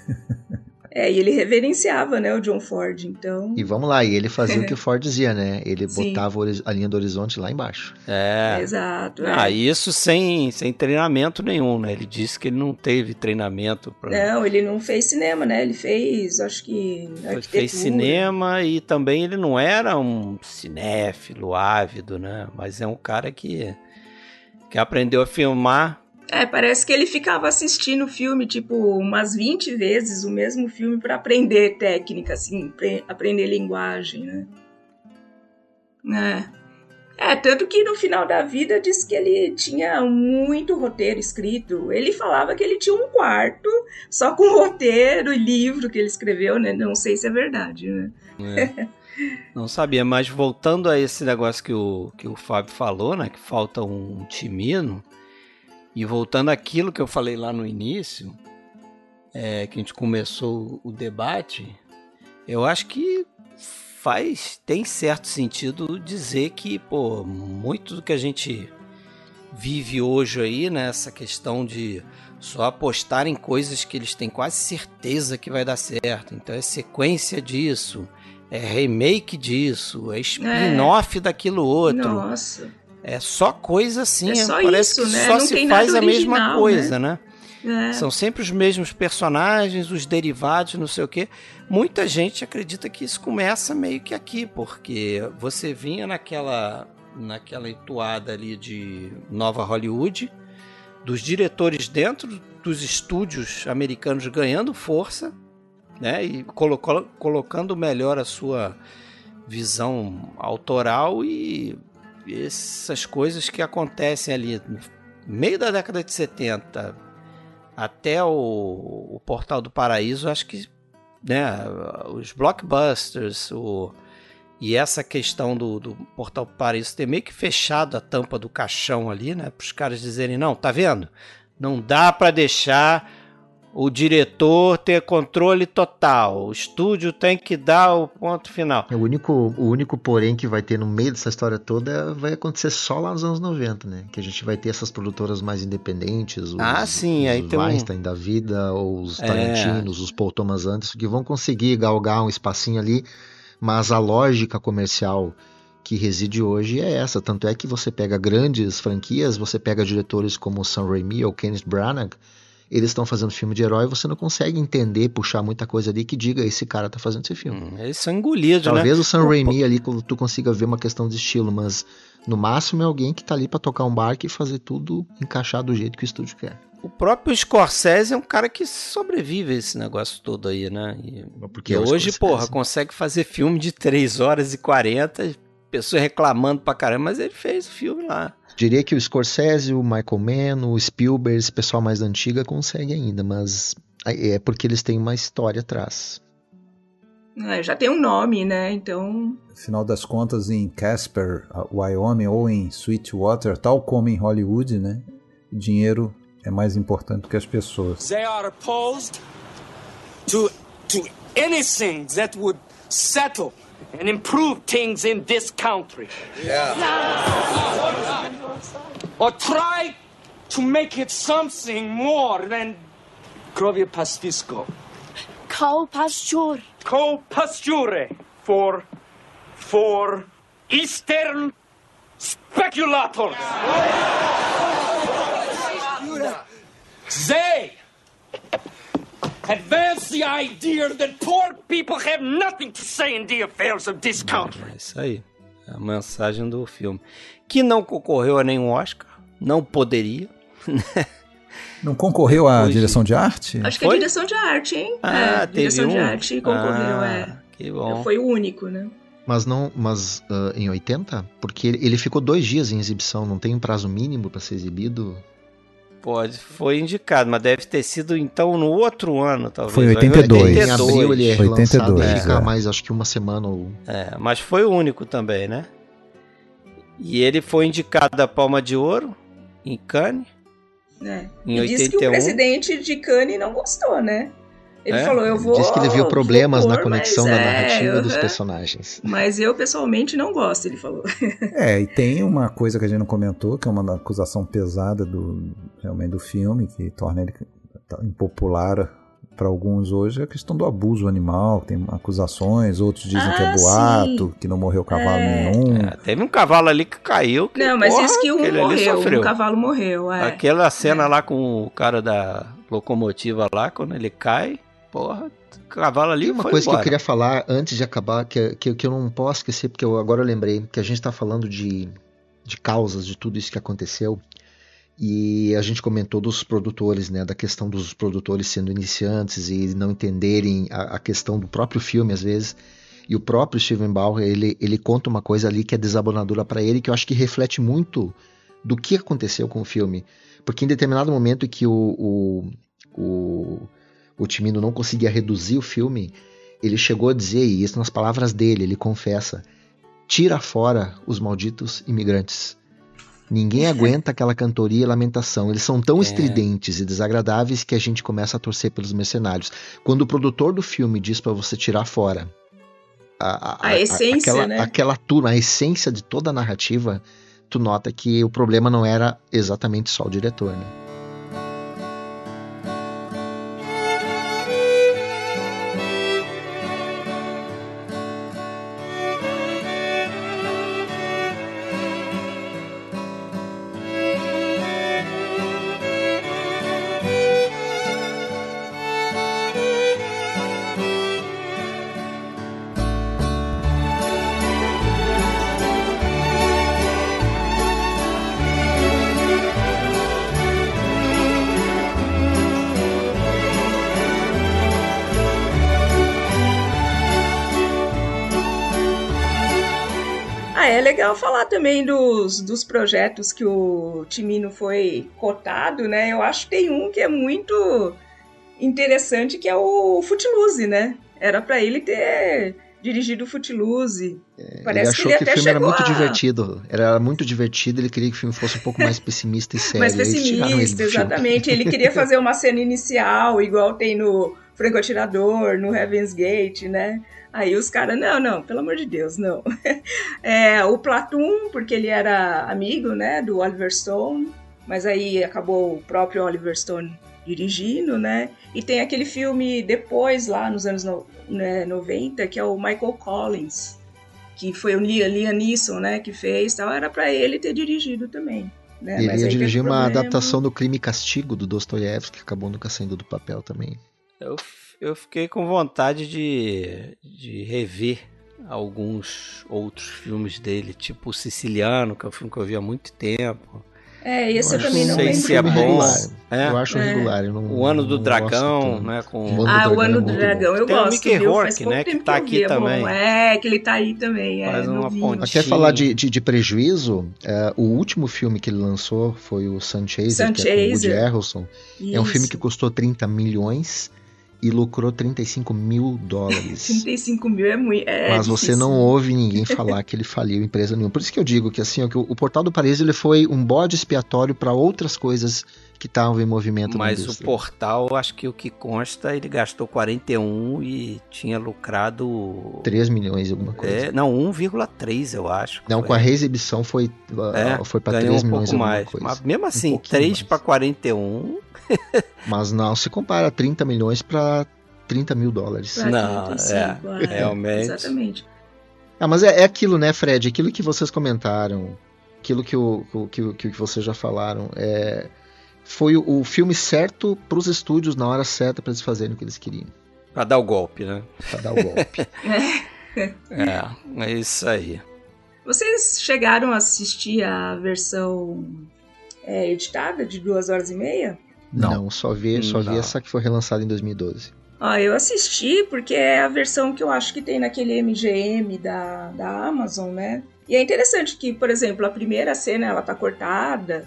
É, e ele reverenciava, né, o John Ford, então... E vamos lá, e ele fazia o que o Ford dizia, né? Ele Sim. botava a linha do horizonte lá embaixo. É. Exato. Ah, é. isso sem, sem treinamento nenhum, né? Ele disse que ele não teve treinamento pra... Não, ele não fez cinema, né? Ele fez, acho que, Ele fez cinema e também ele não era um cinéfilo ávido, né? Mas é um cara que, que aprendeu a filmar. É, parece que ele ficava assistindo o filme, tipo, umas vinte vezes o mesmo filme para aprender técnica, assim, aprender linguagem, né? É. é, tanto que no final da vida disse que ele tinha muito roteiro escrito. Ele falava que ele tinha um quarto só com roteiro e livro que ele escreveu, né? Não sei se é verdade, né? É. Não sabia, mas voltando a esse negócio que o, que o Fábio falou, né? Que falta um timino. E voltando àquilo que eu falei lá no início, é, que a gente começou o debate, eu acho que faz, tem certo sentido dizer que, pô, muito do que a gente vive hoje aí, né, essa questão de só apostar em coisas que eles têm quase certeza que vai dar certo. Então é sequência disso, é remake disso, é spin-off é. daquilo outro. Nossa. É só coisa assim, é só parece isso, que né? só Não se tem faz nada a original, mesma coisa, né? né? É. São sempre os mesmos personagens, os derivados, não sei o quê. Muita gente acredita que isso começa meio que aqui, porque você vinha naquela, naquela entoada ali de Nova Hollywood, dos diretores dentro dos estúdios americanos ganhando força, né? E colocou, colocando melhor a sua visão autoral e essas coisas que acontecem ali no meio da década de setenta até o, o Portal do Paraíso, acho que, né, os blockbusters o, e essa questão do, do Portal do Paraíso ter meio que fechado a tampa do caixão ali, né, para os caras dizerem, não, tá vendo? Não dá para deixar o diretor ter controle total. O estúdio tem que dar o ponto final. O único, o único porém que vai ter no meio dessa história toda vai acontecer só lá nos anos noventa, né? Que a gente vai ter essas produtoras mais independentes. Os, ah, sim. os aí tem Weinstein um... da vida, ou os é. Tarantinos, os Paul Thomas Anderson, que vão conseguir galgar um espacinho ali, mas a lógica comercial que reside hoje é essa. Tanto é que você pega grandes franquias, você pega diretores como o Sam Raimi ou Kenneth Branagh, eles estão fazendo filme de herói, você não consegue entender, puxar muita coisa ali que diga, esse cara tá fazendo esse filme. Hum, eles são engolidos, Talvez né? o Sam Raimi ali tu consiga ver uma questão de estilo, mas No máximo é alguém que tá ali pra tocar um barco e fazer tudo encaixar do jeito que o estúdio quer. O próprio Scorsese é um cara que sobrevive a esse negócio todo aí, né? E, Porque e é o hoje, Scorsese. porra, consegue fazer filme de três horas e quarenta, pessoas reclamando pra caramba, mas ele fez o filme lá. Diria que o Scorsese, o Michael Mann, o Spielberg, esse pessoal mais da antiga consegue ainda, mas é porque eles têm uma história atrás. É, já tem um nome, né? Então... Afinal das contas, em Casper, Wyoming ou em Sweetwater, tal como em Hollywood, né? O dinheiro é mais importante do que as pessoas. They are opposed to, to anything that would settle and improve things in this country. Yeah. Or try to make it something more than Krowie Pastwisko. Co-pasture. Co-pasture for, for Eastern speculators. They advance the idea that poor people have nothing to say in the affairs of this country. É isso aí, é a mensagem do filme. Que não concorreu a nenhum Oscar, não poderia. Não concorreu à Depois direção de... de arte? Acho que Foi? é direção de arte, hein? Ah, é, teve direção de um? arte concorreu, Ah, é. que bom. Foi o único, né? Mas não, mas uh, em oitenta? Porque ele, ele ficou dois dias em exibição, não tem um prazo mínimo para ser exibido? Pode, foi indicado, mas deve ter sido então no outro ano, talvez. Foi oitenta e dois. Em abril ele é relançado oitenta e dois, e fica é. mais, acho que uma semana ou... É, mas foi o único também, né? E ele foi indicado a Palma de Ouro em Cannes. É. Em e disse que o oitenta e um. presidente de Cannes não gostou, né? Ele É? falou, eu vou... Diz que ele viu problemas vou na pôr, conexão mas da é, narrativa dos uhum. personagens. Mas eu, pessoalmente, não gosto, ele falou. É, e tem uma coisa que a gente não comentou, que é uma acusação pesada do, realmente do filme, que torna ele impopular para alguns hoje, é a questão do abuso animal, tem acusações, outros dizem Ah, que é boato, sim. que não morreu cavalo É. nenhum. É, teve um cavalo ali que caiu. Que, Não, mas porra, disse que um aquele ali morreu, sofreu. um cavalo morreu, é. Aquela cena lá com o cara da locomotiva lá, quando ele cai, porra, o cavalo ali Tem uma foi coisa embora. que eu queria falar antes de acabar, que, que, que eu não posso esquecer, porque eu, agora eu lembrei, que a gente está falando de, de causas, de tudo isso que aconteceu, e a gente comentou dos produtores, né, da questão dos produtores sendo iniciantes e não entenderem a, a questão do próprio filme, às vezes, e o próprio Steven Bauer, ele, ele conta uma coisa ali que é desabonadora para ele, que eu acho que reflete muito do que aconteceu com o filme, porque em determinado momento que o, o, o o Cimino não conseguia reduzir o filme, ele chegou a dizer, e isso nas palavras dele, ele confessa, tira fora os malditos imigrantes. Ninguém aguenta aquela cantoria e lamentação, eles são tão É. estridentes e desagradáveis que a gente começa a torcer pelos mercenários. Quando o produtor do filme diz pra você tirar fora a, A essência, aquela, né? aquela turma, a essência de toda a narrativa, tu nota que o problema não era exatamente só o diretor, né? Ah, é legal falar também dos, dos projetos que o Cimino foi cotado, né? Eu acho que tem um que é muito interessante, que é o Footloose, né? Era pra ele ter dirigido o Footloose. É, Parece ele achou que ele que, até o filme era chegou muito a... divertido. Era muito divertido, ele queria que o filme fosse um pouco mais pessimista e sério. mais e aí eles tiraram ele do pessimista, filme. exatamente. Ele queria fazer uma cena inicial, igual tem no Franco Atirador, no Heaven's Gate, né? Aí os caras, não, não, pelo amor de Deus, não. É, o Platoon, porque ele era amigo, né, do Oliver Stone, mas aí acabou o próprio Oliver Stone dirigindo, né? E tem aquele filme depois, lá nos anos no, né, noventa, que é o Michael Collins, que foi o Liam, Liam Neeson, né, que fez, tal. Era pra ele ter dirigido também. Né? Ele Mas ia aí teve dirigir uma problema. adaptação do Crime e Castigo, do Dostoiévski, que acabou nunca saindo do papel também. Eu, eu fiquei com vontade de, de rever alguns outros filmes dele, tipo O Siciliano, que é um filme que eu vi há muito tempo. É, esse eu, eu também não sei lembro. se é bom. É. Eu acho é. regular. Eu não, o Ano do não Dragão, né? Com... O ah, do o Ano é do Dragão, eu Tem gosto. o Mickey viu? Rourke, né? Que tá aqui é também. Bom. É, que ele tá aí também. É, Faz uma novinho. pontinha. Quer falar de, de, de prejuízo? É, o último filme que ele lançou foi o Sun Chaser, que é com o Woody Harrelson. Isso. É um filme que custou trinta milhões e lucrou trinta e cinco mil dólares. trinta e cinco mil é muito. É Mas difícil. Você não ouve ninguém falar que ele faliu empresa nenhuma. Por isso que eu digo que, assim, ó, que o, o Portal do Paraíso ele foi um bode expiatório para outras coisas que estavam em movimento. Mas o Portal, acho que o que consta, ele gastou quarenta e um e tinha lucrado... três milhões e alguma coisa. É, não, um vírgula três eu acho. Não, foi. Com a reexibição foi, é, foi para três milhões um e pouco alguma mais. coisa. Mas mesmo assim, um três para quarenta e um... Mas não se compara trinta milhões para trinta mil dólares. Não, trinta e cinco, é, é, realmente. Exatamente. Ah, mas é, é aquilo, né, Fred? Aquilo que vocês comentaram, aquilo que, o, que, que, que vocês já falaram, é, foi o, o filme certo para os estúdios na hora certa para eles fazerem o que eles queriam. Para dar o golpe, né? Para dar o golpe. é, é isso aí. Vocês chegaram a assistir a versão é, editada de duas horas e meia? Não, Não só vi, só vi essa que foi relançada em dois mil e doze. Ah, eu assisti porque é a versão que eu acho que tem naquele M G M da, da Amazon, né? E é interessante que, por exemplo, a primeira cena ela tá cortada,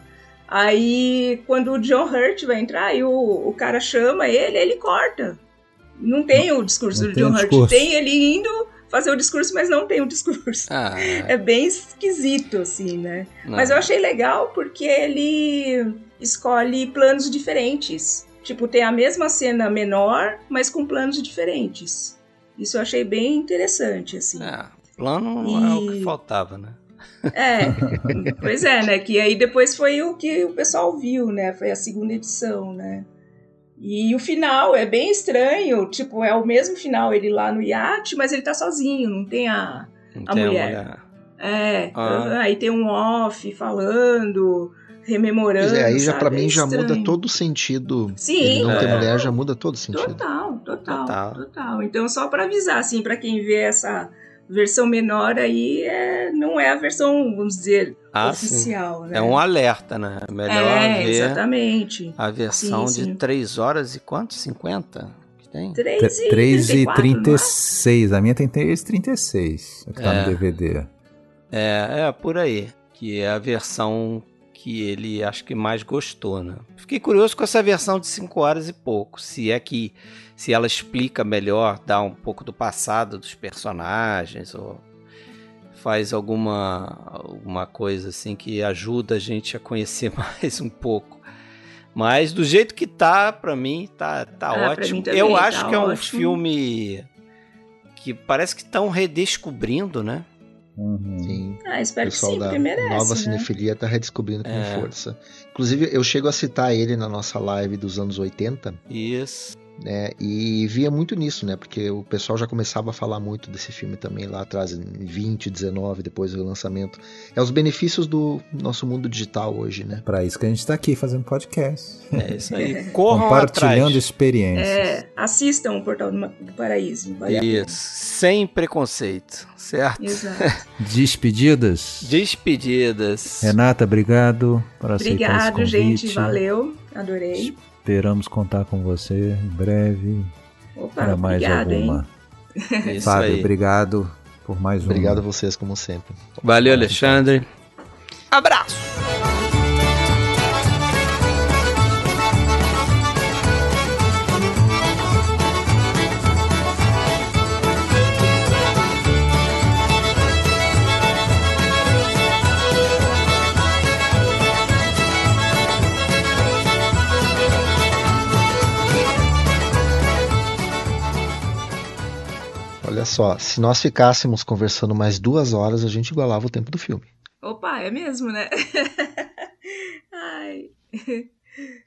aí quando o John Hurt vai entrar e o, o cara chama ele, ele corta. Não tem o discurso não do John Hurt, discurso. Tem ele indo fazer o discurso, mas não tem o discurso. Ah, é bem esquisito, assim, né? Não. Mas eu achei legal porque ele escolhe planos diferentes. Tipo, tem a mesma cena menor, mas com planos diferentes. Isso eu achei bem interessante, assim. É, plano e... é o que faltava, né? É, pois é, né? Que aí depois foi o que o pessoal viu, né? Foi a segunda edição, né? E o final é bem estranho. Tipo, é o mesmo final, ele lá no iate, mas ele tá sozinho, não tem a, não a tem mulher. A mulher. É, ah. aí tem um off falando... rememorando, pois é, aí já sabe? pra mim é já estranho. muda todo o sentido. Sim, ele não é. ter mulher já muda todo o sentido. Total, total, total. total. Então, só pra avisar, assim, pra quem vê essa versão menor aí, é, não é a versão, vamos dizer, ah, oficial, sim. né? É um alerta, né? É melhor é, ver exatamente. a versão sim, de sim. três horas e quanto? cinquenta? Que tem? três e trinta e seis. A minha tem três e trinta e seis. Que tá é. no D V D. É, é por aí. Que é a versão que ele acho que mais gostou, né? Fiquei curioso com essa versão de cinco horas e pouco. Se é que se ela explica melhor, dá um pouco do passado dos personagens, ou faz alguma, alguma coisa assim que ajuda a gente a conhecer mais um pouco. Mas do jeito que tá, pra mim, tá, tá ah, ótimo. Também, Eu acho tá que é um ótimo. filme que parece que estão redescobrindo, né? Uhum. Sim. Ah, espero o pessoal que sim, da porque merece, nova né? cinefilia tá redescobrindo com É. força. Inclusive, eu chego a citar ele na nossa live dos anos oitenta. Isso. Né, e via muito nisso, né? Porque o pessoal já começava a falar muito desse filme também lá atrás, em vinte, dezenove, depois do lançamento. É os benefícios do nosso mundo digital hoje, né? Pra isso que a gente tá aqui fazendo podcast. É isso aí. Corram Compartilhando atrás. experiências. É, assistam o Portal do Paraíso. Vale a pena. Isso. Sem preconceito, certo? Exato. Despedidas. Despedidas. Renata, obrigado por aceitar esse Obrigado, convite. gente. Valeu. Adorei. Esperamos contar com você em breve. Opa, para mais obrigado, alguma. Isso Fábio, aí. obrigado por mais um. Obrigado a vocês, como sempre. Valeu, Alexandre. Abraço. Olha só, se nós ficássemos conversando mais duas horas, a gente igualava o tempo do filme. Opa, é mesmo, né? Ai.